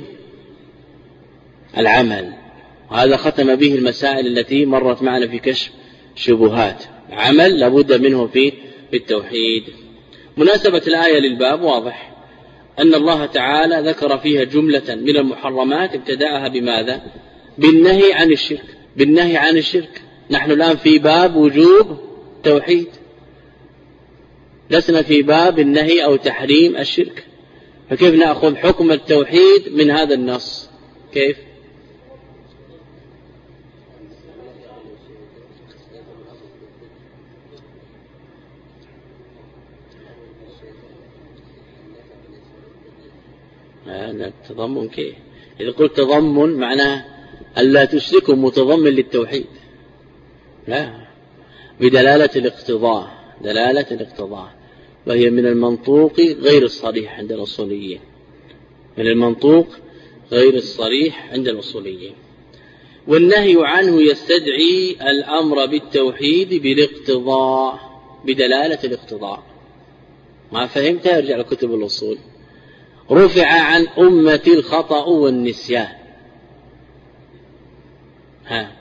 العمل، وهذا ختم به المسائل التي مرت معنا في كشف شبهات. عمل لا بد منه في التوحيد. مناسبة الآية للباب واضح، أن الله تعالى ذكر فيها جملة من المحرمات ابتدأها بماذا؟ بالنهي عن الشرك، بالنهي عن الشرك. نحن الآن في باب وجوب توحيد، لسنا في باب النهي أو تحريم الشرك، فكيف نأخذ حكم التوحيد من هذا النص؟ كيف؟ هذا التضمن كيف؟ إذا قلت تضمن معناه ألا تشركوا متضمن للتوحيد، لا، بدلالة الاقتضاء، دلالة الاقتضاء، وهي من المنطوق غير الصريح عند الأصوليين، من المنطوق غير الصريح عند الأصوليين. والنهي عنه يستدعي الأمر بالتوحيد بالاقتضاء، بدلالة الاقتضاء. ما فهمت؟ ارجع لكتب الأصول. رفع عن أمة الخطأ والنسيان، ها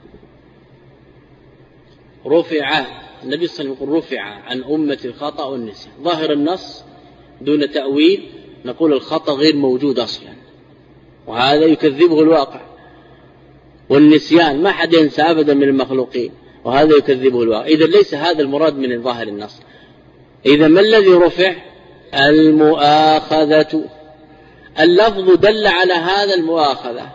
رفع النبي صلى الله عليه وسلم يقول رفع عن أمة الخطأ والنسيان، ظاهر النص دون تأويل نقول الخطأ غير موجود أصلا، وهذا يكذبه الواقع، والنسيان ما حد ينسى أبدا من المخلوقين، وهذا يكذبه الواقع. إذا ليس هذا المراد من ظاهر النص. إذا ما الذي رفع؟ المؤاخذة. اللفظ دل على هذا المؤاخذة،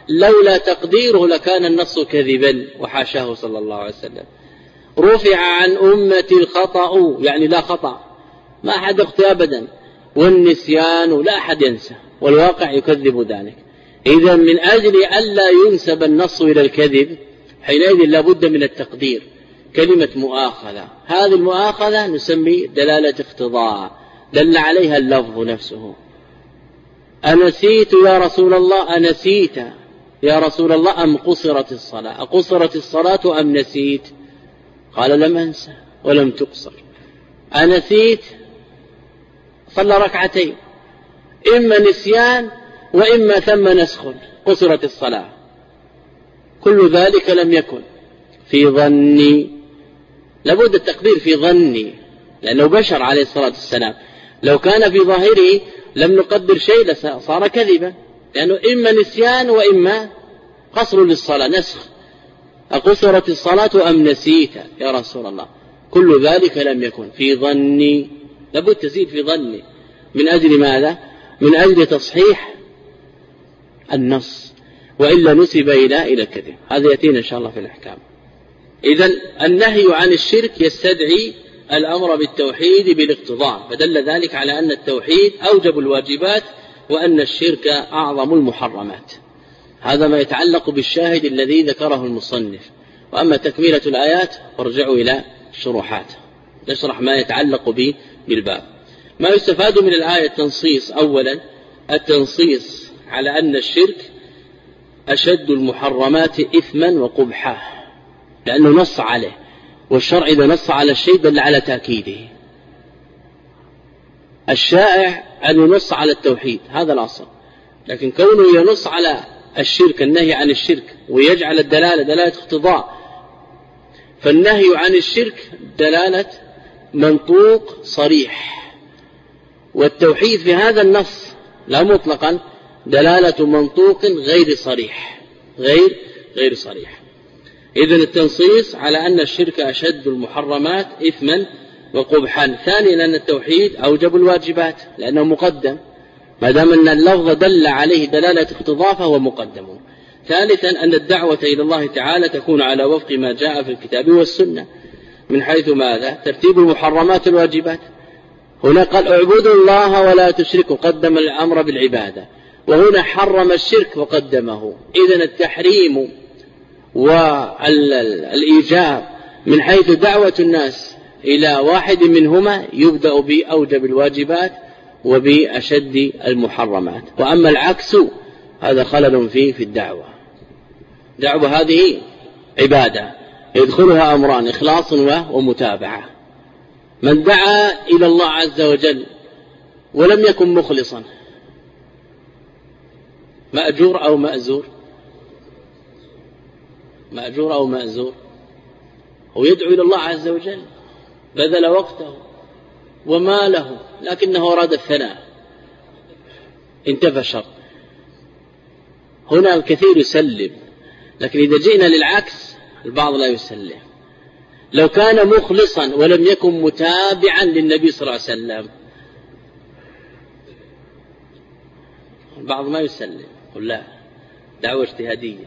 لولا تقديره لكان النص كذبا وحاشاه صلى الله عليه وسلم. رفع عن أمتي الخطأ، يعني لا خطأ، ما أحد يخطئ أبدا، والنسيان لا أحد ينسى، والواقع يكذب ذلك. إذا من أجل ألا ينسب النص إلى الكذب حينئذ لابد من التقدير. كلمة مؤاخذة، هذه المؤاخذة نسمي دلالة اقتضاء، دل عليها اللفظ نفسه. أنسيت يا رسول الله، أنسيت يا رسول الله أم قصرت الصلاة؟ أقصرت الصلاة أم نسيت؟ قال لم أنسى ولم تقصر. أنسيت صلى ركعتين، إما نسيان وإما ثم نسخ، قصرت الصلاة. كل ذلك لم يكن في ظني، لابد التقدير في ظني، لأنه بشر عليه الصلاة والسلام، لو كان في ظاهره لم نقدر شيء صار كذبا، لأنه إما نسيان وإما قصر للصلاة، نسخ. أقصرت الصلاة أم نسيت يا رسول الله؟ كل ذلك لم يكن في ظني، لابد تزيد في ظني. من أجل ماذا؟ من أجل تصحيح النص، وإلا نسب إلى إلى الكذب. هذا يأتينا إن شاء الله في الأحكام. إذن النهي عن الشرك يستدعي الأمر بالتوحيد بالاقتضاء، فدل ذلك على أن التوحيد أوجب الواجبات وأن الشرك أعظم المحرمات. هذا ما يتعلق بالشاهد الذي ذكره المصنف. وأما تكملة الآيات فارجعوا إلى الشروحات نشرح ما يتعلق به بالباب. ما يستفاد من الآية التنصيص. أولا التنصيص على أن الشرك أشد المحرمات إثما وقبحا، لأنه نص عليه، والشرع إذا نص على الشيء دل على تأكيده. الشائع أن ينص على التوحيد، هذا الأصل، لكن كونه ينص على الشرك، النهي عن الشرك، ويجعل الدلالة دلالة اقتضاء، فالنهي عن الشرك دلالة منطوق صريح، والتوحيد في هذا النص لا مطلقا دلالة منطوق غير صريح، غير غير صريح. إذن التنصيص على أن الشرك أشد المحرمات إثما وقبحا. ثانيا أن التوحيد أوجب الواجبات لأنه مقدم، ما دام أن اللفظ دل عليه دلالة اقتضاء فهو مقدم. ثالثا أن الدعوة إلى الله تعالى تكون على وفق ما جاء في الكتاب والسنة، من حيث ماذا؟ ترتيب المحرمات الواجبات. هنا قال اعبدوا الله ولا تشركوا، قدم الأمر بالعبادة، وهنا حرم الشرك وقدمه. إذن التحريم والإيجاب من حيث دعوة الناس إلى واحد منهما يبدأ بأوجب الواجبات وبأشد المحرمات، وأما العكس هذا خلل فيه في الدعوة. دعوة هذه عبادة يدخلها أمران، إخلاص ومتابعة. من دعا إلى الله عز وجل ولم يكن مخلصا مأجور أو مأزور؟ مأجور أو مأزور؟ هو يدعو إلى الله عز وجل، بذل وقته وماله، لكنه أراد الثناء، انتفى الشر. هنا الكثير يسلم، لكن إذا جئنا للعكس البعض لا يسلم. لو كان مخلصا ولم يكن متابعا للنبي صلى الله عليه وسلم البعض ما يسلم، قل لا، دعوة اجتهادية.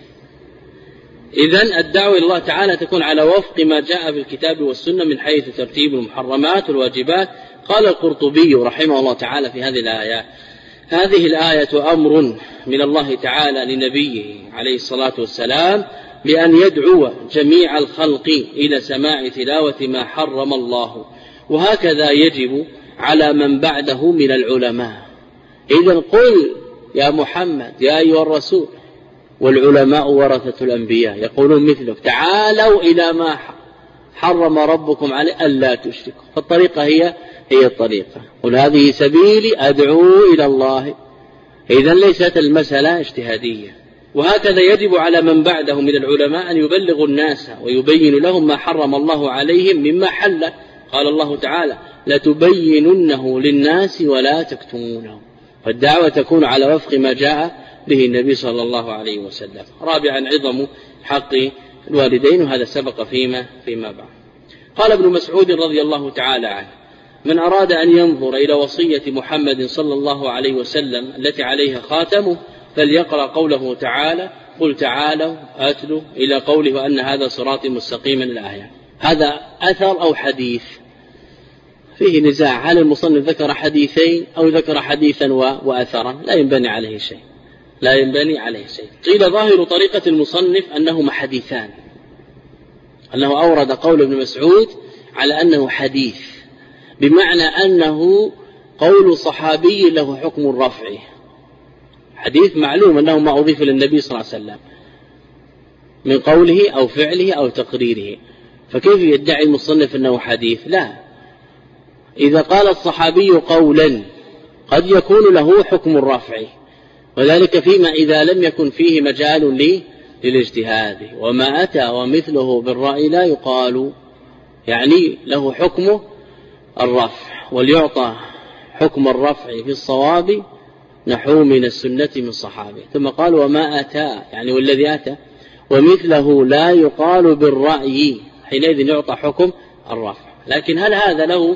إذن الدعوة إلى الله تعالى تكون على وفق ما جاء في الكتاب والسنة من حيث ترتيب المحرمات والواجبات. قال القرطبي رحمه الله تعالى في هذه الآية: هذه الآية أمر من الله تعالى لنبيه عليه الصلاة والسلام بأن يدعو جميع الخلق إلى سماع تلاوة ما حرم الله، وهكذا يجب على من بعده من العلماء. إذن قل يا محمد يا أيها الرسول، والعلماء ورثة الأنبياء يقولون مثلك، تعالوا إلى ما حرم ربكم عليه ألا تشركوا. فالطريقة هي هي الطريقة، قل هذه سبيلي أدعو إلى الله. إذن ليست المسألة اجتهادية. وهكذا يجب على من بعده من العلماء أن يبلغوا الناس ويبين لهم ما حرم الله عليهم مما حل. قال الله تعالى: لتبيننه للناس ولا تكتمونه. فالدعوة تكون على وفق ما جاء به النبي صلى الله عليه وسلم. رابعا عظم حق الوالدين، وهذا سبق فيما فيما بعد. قال ابن مسعود رضي الله تعالى عنه: من أراد أن ينظر إلى وصية محمد صلى الله عليه وسلم التي عليها خاتمه فليقرأ قوله تعالى قل تعالوا أتلوا إلى قوله وأن هذا صراطي مستقيما الآية. هذا أثر أو حديث؟ فيه نزاع، هل المصنف ذكر حديثين أو ذكر حديثا وأثرا؟ لا ينبني عليه شيء، لا ينبني عليه شيء. قيل ظاهر طريقة المصنف أنهما حديثان، أنه أورد قول ابن مسعود على أنه حديث، بمعنى أنه قول صحابي له حكم الرفع. حديث معلوم أنه ما أضيف للنبي صلى الله عليه وسلم من قوله أو فعله أو تقريره، فكيف يدعي المصنف أنه حديث؟ لا، إذا قال الصحابي قولا قد يكون له حكم الرفع، وذلك فيما إذا لم يكن فيه مجال لي للاجتهاد. وما أتى ومثله بالرأي لا يقال، يعني له حكم الرفع، وليعطى حكم الرفع في الصواب نحو من السنة من صحابه. ثم قال وما أتى، يعني والذي أتى ومثله لا يقال بالرأي، حينئذ يعطى حكم الرفع. لكن هل هذا له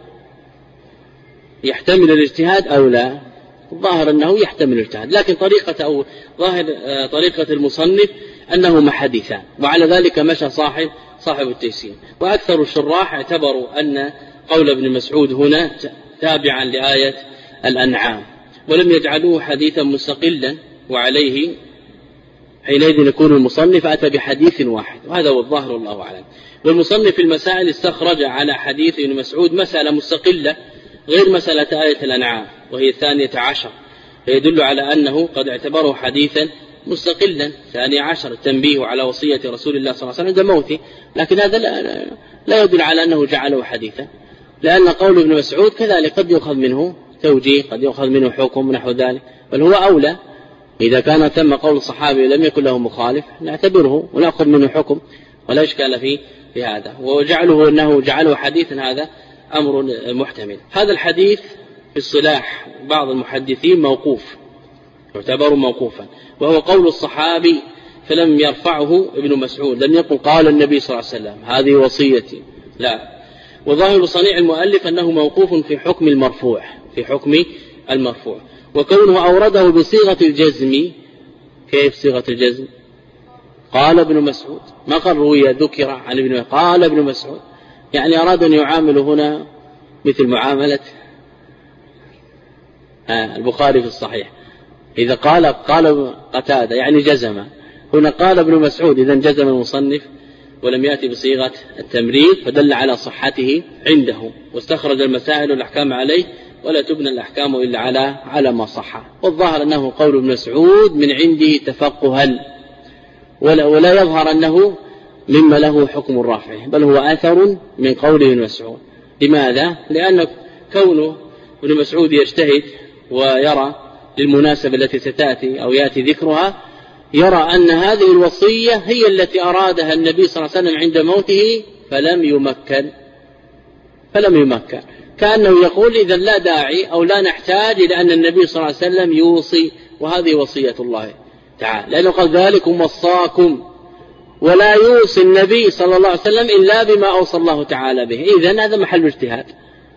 يحتمل الاجتهاد أو لا؟ الظاهر أنه يحتمل الاجتهاد، لكن طريقة أو ظاهر طريقة المصنف أنهما حديثان، وعلى ذلك مشى صاحب صاحب التيسير. وأكثر الشراح اعتبروا أن قول ابن مسعود هنا تابعا لآية الأنعام، ولم يجعلوه حديثا مستقلا، وعليه حينئذ يكون المصنف أتى بحديث واحد، وهذا هو الظاهر والله أعلم. والمصنف في المسائل استخرج على حديث ابن مسعود مسألة مستقلة غير مسألة آية الأنعام، وهي الثانية عشر، فيدل على أنه قد اعتبره حديثا مستقلا. ثاني عشر التنبيه على وصية رسول الله صلى الله عليه وسلم عند موته، لكن هذا لا, لا يدل على أنه جعله حديثا، لأن قول ابن مسعود كذلك قد يؤخذ منه توجيه، قد يؤخذ منه حكم نحو ذلك، بل هو أولى. إذا كان ثم قول الصحابي لم يكن له مخالف نعتبره ونأخذ منه حكم، ولا إشكال فيه في هذا. وجعله أنه جعله حديثا هذا أمر محتمل. هذا الحديث في الصلاح بعض المحدثين موقوف، يعتبر موقوفا، وهو قول الصحابي فلم يرفعه ابن مسعود، لم يقل قال النبي صلى الله عليه وسلم هذه وصيتي، لا. وظاهر صنيع المؤلف أنه موقوف في حكم المرفوع، في حكم المرفوع. وكونه أورده بصيغة الجزم، كيف صيغة الجزم؟ قال ابن مسعود، ما قال روي ذكر عن ابن مسعود، قال ابن مسعود، يعني أراد أن يعامل هنا مثل معاملة آه البخاري في الصحيح، إذا قال قال قتادة يعني جزم، هنا قال ابن مسعود، إذن جزم المصنف ولم يأتي بصيغة التمريض، فدل على صحته عنده، واستخرج المسائل والأحكام عليه، ولا تبنى الأحكام إلا على على ما صح. والظاهر أنه قول ابن مسعود من عنده تفقها، ولا, ولا يظهر أنه مما له حكم الرفع، بل هو أثر من قول ابن مسعود. لماذا؟ لأن كونه ابن مسعود يجتهد ويرى للمناسبة التي ستأتي أو يأتي ذكرها، يرى أن هذه الوصية هي التي أرادها النبي صلى الله عليه وسلم عند موته فلم يمكن فلم يمكن كأنه يقول إذا لا داعي أو لا نحتاج إلى أن النبي صلى الله عليه وسلم يوصي، وهذه وصية الله تعالى، لأنه قال ذلكم وصاكم، ولا يوصي النبي صلى الله عليه وسلم إلا بما أوصى الله تعالى به. إذن هذا محل اجتهاد،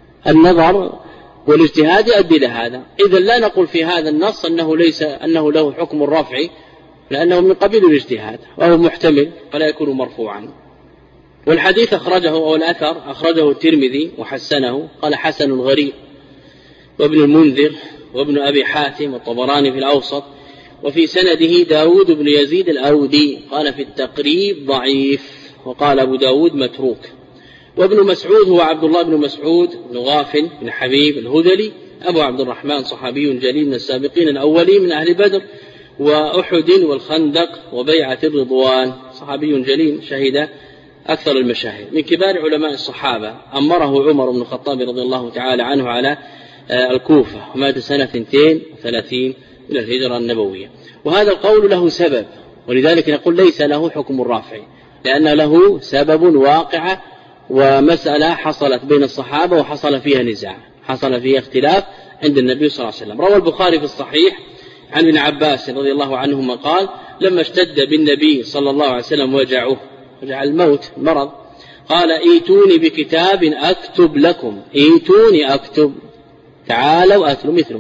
النظر والاجتهاد يؤدي إلى هذا. إذن لا نقول في هذا النص أنه ليس أنه له حكم الرفع، لأنه من قبيل الاجتهاد وهو محتمل فلا يكون مرفوعا. والحديث أخرجه أو الأثر أخرجه الترمذي وحسنه، قال حسن غريب، وابن المنذر وابن أبي حاتم والطبراني في الأوسط، وفي سنده داود بن يزيد الأودي، قال في التقريب ضعيف، وقال أبو داود متروك. وابن مسعود هو عبد الله بن مسعود بن غافل بن حبيب الهذلي أبو عبد الرحمن، صحابي جليل من السابقين الأولين من أهل بدر وأحد والخندق وبيعة الرضوان، صحابي جليل شهد أكثر المشاهد، من كبار علماء الصحابة. أمره عمر بن الخطاب رضي الله تعالى عنه على الكوفة، ومات سنة اثنتين وثلاثين من الهجرة النبوية. وهذا القول له سبب، ولذلك نقول ليس له حكم الرافع، لأن له سبب واقع ومسألة حصلت بين الصحابة وحصل فيها نزاع، حصل فيها اختلاف عند النبي صلى الله عليه وسلم. روى البخاري في الصحيح عن ابن عباس رضي الله عنهما قال لما اشتد بالنبي صلى الله عليه وسلم وجعه، وجع الموت مرض، قال ايتوني بكتاب أكتب لكم، ايتوني أكتب، تعالوا أتلوا مثلهم،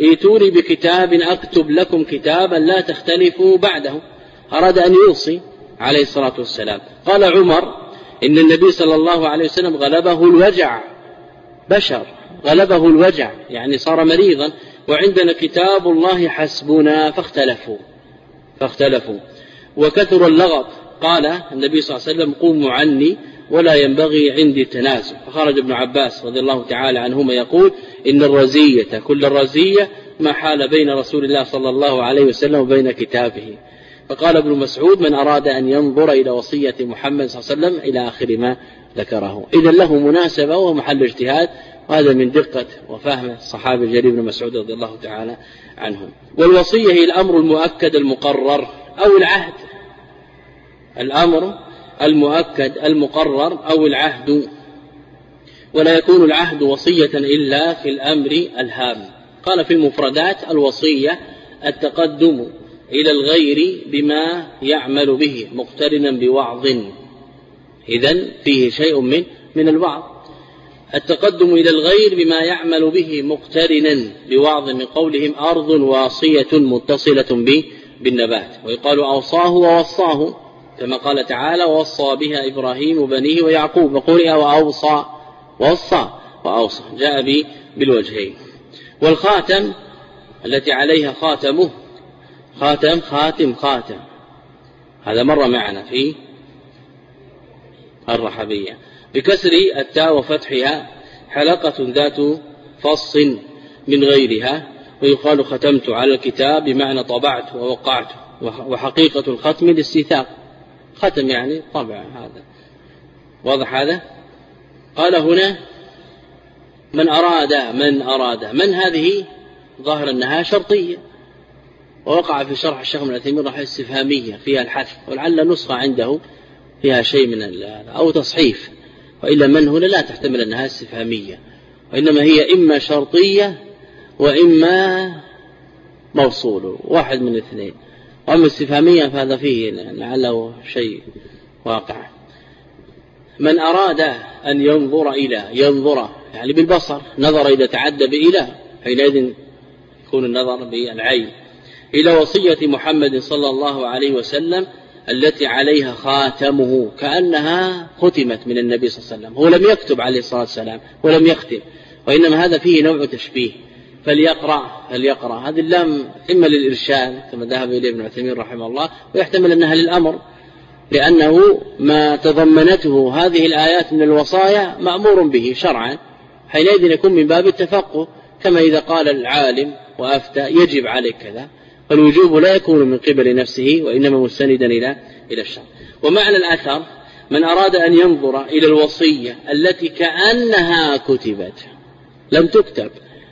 ائتوني بكتاب أكتب لكم كتابا لا تختلفوا بعده. أراد أن يوصي عليه الصلاة والسلام. قال عمر إن النبي صلى الله عليه وسلم غلبه الوجع، بشر غلبه الوجع يعني صار مريضا، وعندنا كتاب الله حسبنا، فاختلفوا فاختلفوا وكثر اللغط. قال النبي صلى الله عليه وسلم قوموا عني ولا ينبغي عندي التنازع. فخرج ابن عباس رضي الله تعالى عنهما يقول إن الرزية كل الرزية ما حال بين رسول الله صلى الله عليه وسلم وبين كتابه. فقال ابن مسعود من أراد أن ينظر إلى وصية محمد صلى الله عليه وسلم إلى آخر ما ذكره. إذن له مناسبة ومحل اجتهاد، وهذا من دقة وفهم الصحابي الجليل ابن مسعود رضي الله تعالى عنهم. والوصية هي الأمر المؤكد المقرر أو العهد، الأمر المؤكد المقرر أو العهد، ولا يكون العهد وصية إلا في الأمر الهام. قال في المفردات الوصية التقدم إلى الغير بما يعمل به مقترنا بوعظ، إذن فيه شيء من من الوعظ. التقدم إلى الغير بما يعمل به مقترنا بوعظ، من قولهم أرض واصية متصلة بالنبات، ويقال أوصاه ووصاه كما قال تعالى ووصى بها إبراهيم بنيه ويعقوب، وقرئ وأوصى ووصى وأوصى، جاء به بالوجهين. والخاتم التي عليها خاتمه، خاتم خاتم خاتم، هذا مر معنا في الرحبية، بكسر التاء وفتحها، حلقة ذات فص من غيرها، ويقال ختمت على الكتاب بمعنى طبعت ووقعت، وحقيقة الختم الاستيثاق، ختم يعني طبع. هذا واضح هذا. قال هنا من أراد من أراد من هذه ظاهر أنها شرطية، ووقع في شرح الشيخ ابن عثيمين رحمه استفهامية فيها الحذف، ولعل نسخة عنده فيها شيء من أو تصحيف، وإلا من هنا لا تحتمل أنها استفهامية، وإنما هي إما شرطية وإما موصول، واحد من الاثنين. وأما استفهامية فهذا فيه لعله شيء واقع. من أراد أن ينظر إلى، ينظر يعني بالبصر، نظر إذا تعدى بإله حينئذ يكون النظر بالعين، إلى وصية محمد صلى الله عليه وسلم التي عليها خاتمه، كأنها ختمت من النبي صلى الله عليه وسلم. هو لم يكتب عليه الصلاة والسلام ولم يختم، وإنما هذا فيه نوع تشبيه. فليقرأ فليقرأ هذه اللام إما للإرشاد كما ذهب إليه ابن عثيمين رحمه الله، ويحتمل أنها للأمر، لأنه ما تضمنته هذه الآيات من الوصايا مأمور به شرعا، حينئذ يكون من باب التفقه، كما إذا قال العالم وأفتى يجب عليك كذا، فالوجوب لا يكون من قبل نفسه وإنما مستندا إلى إلى الشرع. ومعنى الأثر من أراد أن ينظر إلى الوصية التي كأنها كتبت، لم تكتب،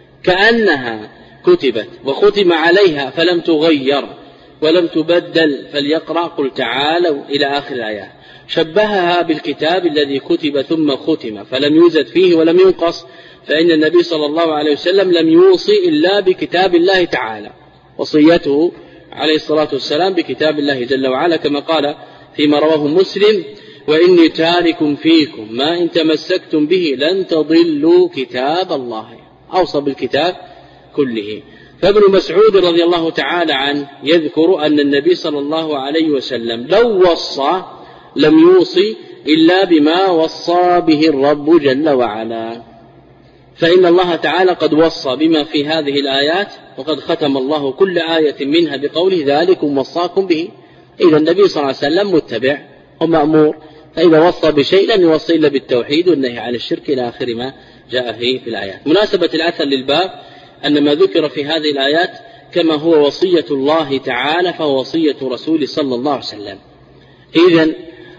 كأنها كتبت وختم عليها فلم تغير ولم تبدل، فليقرأ قل تعالوا إلى آخر الآيات. شبهها بالكتاب الذي كتب ثم ختم فلم يوجد فيه ولم ينقص، فإن النبي صلى الله عليه وسلم لم يوصي إلا بكتاب الله تعالى، وصيته عليه الصلاة والسلام بكتاب الله جل وعلا، كما قال فيما رواه مسلم وإني تارك فيكم ما إن تمسكتم به لن تضلوا كتاب الله، أوصى بالكتاب كله. فابن مسعود رضي الله تعالى عنه يذكر أن النبي صلى الله عليه وسلم لو وصى لم يوصي إلا بما وصى به الرب جل وعلا، فإن الله تعالى قد وصى بما في هذه الآيات، وقد ختم الله كل آية منها بقوله ذلكم وصاكم به. إذا النبي صلى الله عليه وسلم متبع ومأمور، فإذا وصى بشيء لم يوصي إلا بالتوحيد والنهي عن الشرك إلى آخر ما جاء فيه في الآيات. مناسبة الأثر للباب أن ما ذكر في هذه الآيات كما هو وصية الله تعالى فهو وصية رسول صلى الله عليه وسلم. إذن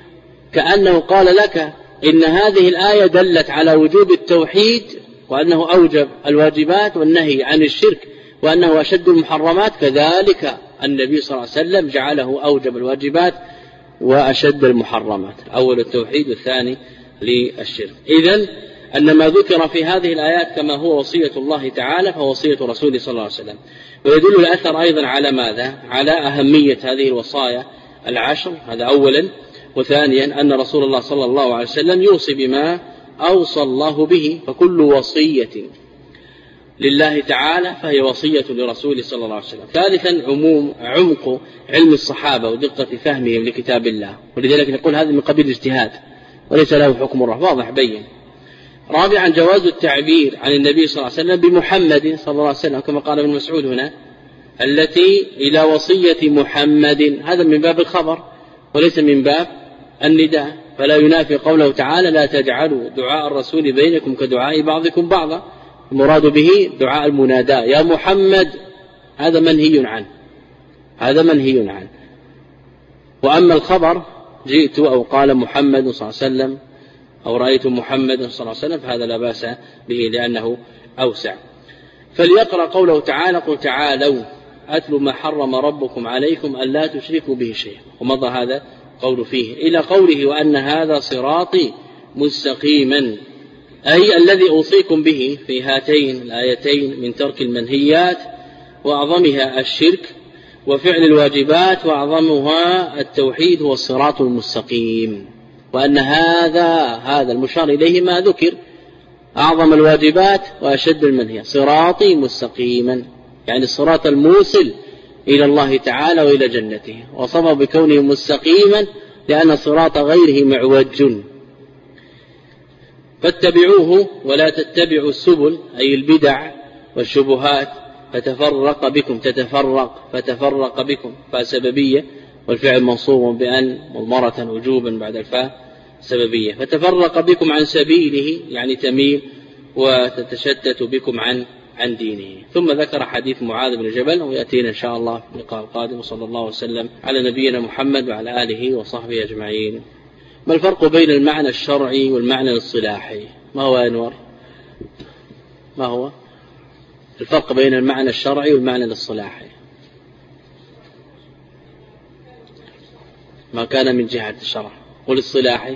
كأنه قال لك إن هذه الآية دلت على وجوب التوحيد، وأنه أوجب الواجبات والنهي عن الشرك، وأنه أشد المحرمات، كذلك النبي صلى الله عليه وسلم جعله أوجب الواجبات وأشد المحرمات، الأول التوحيد والثاني للشرك. إذن أن ما ذكر في هذه الآيات كما هو وصية الله تعالى فهو وصية رسول صلى الله عليه وسلم. ويدل الأثر أيضا على ماذا؟ على أهمية هذه الوصايا العشر، هذا أولا. وثانيا أن رسول الله صلى الله عليه وسلم يوصي بما أوصى الله به، فكل وصية لله تعالى فهي وصية لرسوله صلى الله عليه وسلم. ثالثا عموم عمق علم الصحابة ودقة فهمهم لكتاب الله، ولذلك نقول هذا من قبيل الاجتهاد وليس له حكم الرفع، واضح بين. رابعا جواز التعبير عن النبي صلى الله عليه وسلم بمحمد صلى الله عليه وسلم كما قال ابن مسعود هنا التي إلى وصية محمد، هذا من باب الخبر وليس من باب النداء، فلا ينافي قوله تعالى لا تجعلوا دعاء الرسول بينكم كدعاء بعضكم بعضا، المراد به دعاء المناداة يا محمد، هذا منهي عنه هذا منهي عنه. وأما الخبر جئت أو قال محمد صلى الله عليه وسلم أو رأيت محمد صلى الله عليه وسلم فهذا لا بأس به لأنه أوسع. فليقرأ قوله تعالى قل تعالوا أتل ما حرم ربكم عليكم ألا تشركوا به شيئا، ومضى هذا قول فيه إلى قوله وأن هذا صراطي مستقيما، أي الذي أوصيكم به في هاتين الآيتين من ترك المنهيات وأعظمها الشرك وفعل الواجبات وأعظمها التوحيد هو الصراط المستقيم، وأن هذا هذا المشار إليه ما ذكر أعظم الواجبات وأشد المنهيات صراطي مستقيما، يعني الصراط الموصل إلى الله تعالى وإلى جنته، وصف بكونه مستقيما لأن صراط غيره معوج. فاتبعوه ولا تتبعوا السبل أي البدع والشبهات فتفرق بكم تتفرق فتفرق بكم، فسببية والفعل منصوب بأن مضمرة وجوبا بعد الفاء سببية، فتفرق بكم عن سبيله يعني تميل وتتشتت بكم عن عن دينه. ثم ذكر حديث معاذ بن جبل ويأتينا إن شاء الله في اللقاء القادم، صلى الله وسلم على نبينا محمد وعلى آله وصحبه أجمعين. ما الفرق بين المعنى الشرعي والمعنى الاصطلاحي؟ ما هو أنور؟ ما هو الفرق بين المعنى الشرعي والمعنى الاصطلاحي؟ ما كان من جهة الشرع. والاصطلاحي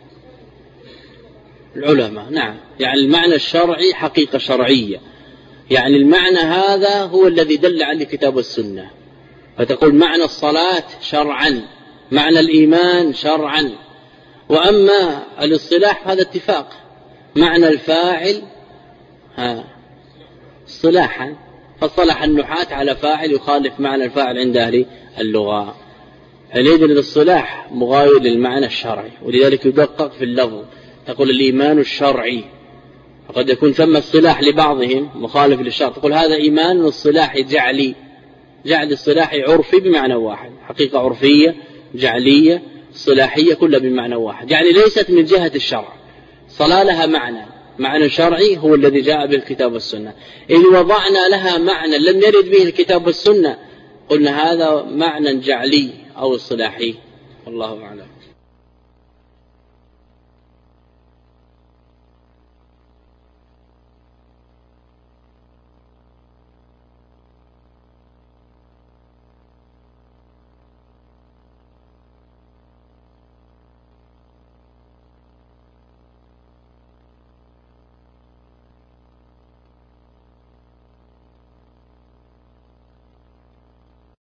العلماء. نعم، يعني المعنى الشرعي حقيقة شرعية، يعني المعنى هذا هو الذي دل عليه الكتاب والسنة، فتقول معنى الصلاة شرعا، معنى الإيمان شرعا. وأما الاصطلاح هذا اتفاق، معنى الفاعل ها اصطلاحا، فاصطلح النحاة على فاعل يخالف معنى الفاعل عند أهل اللغة، حينئذ الاصطلاح مغاير للمعنى الشرعي، ولذلك يدقق في اللفظ، تقول الإيمان الشرعي، فقد يكون ثم اصطلاح لبعضهم مخالف للشرع، تقول هذا إيمان اصطلاحي جعلي، جعل اصطلاحي عرفي بمعنى واحد، حقيقة عرفية جعلية اصطلاحية كلها بمعنى واحد، يعني ليست من جهة الشرع، صلاة لها معنى، معنى شرعي هو الذي جاء به الكتاب والسنة. إن وضعنا لها معنى لم يرد به الكتاب والسنة قلنا هذا معنى جعلي أو اصطلاحي، والله أعلم.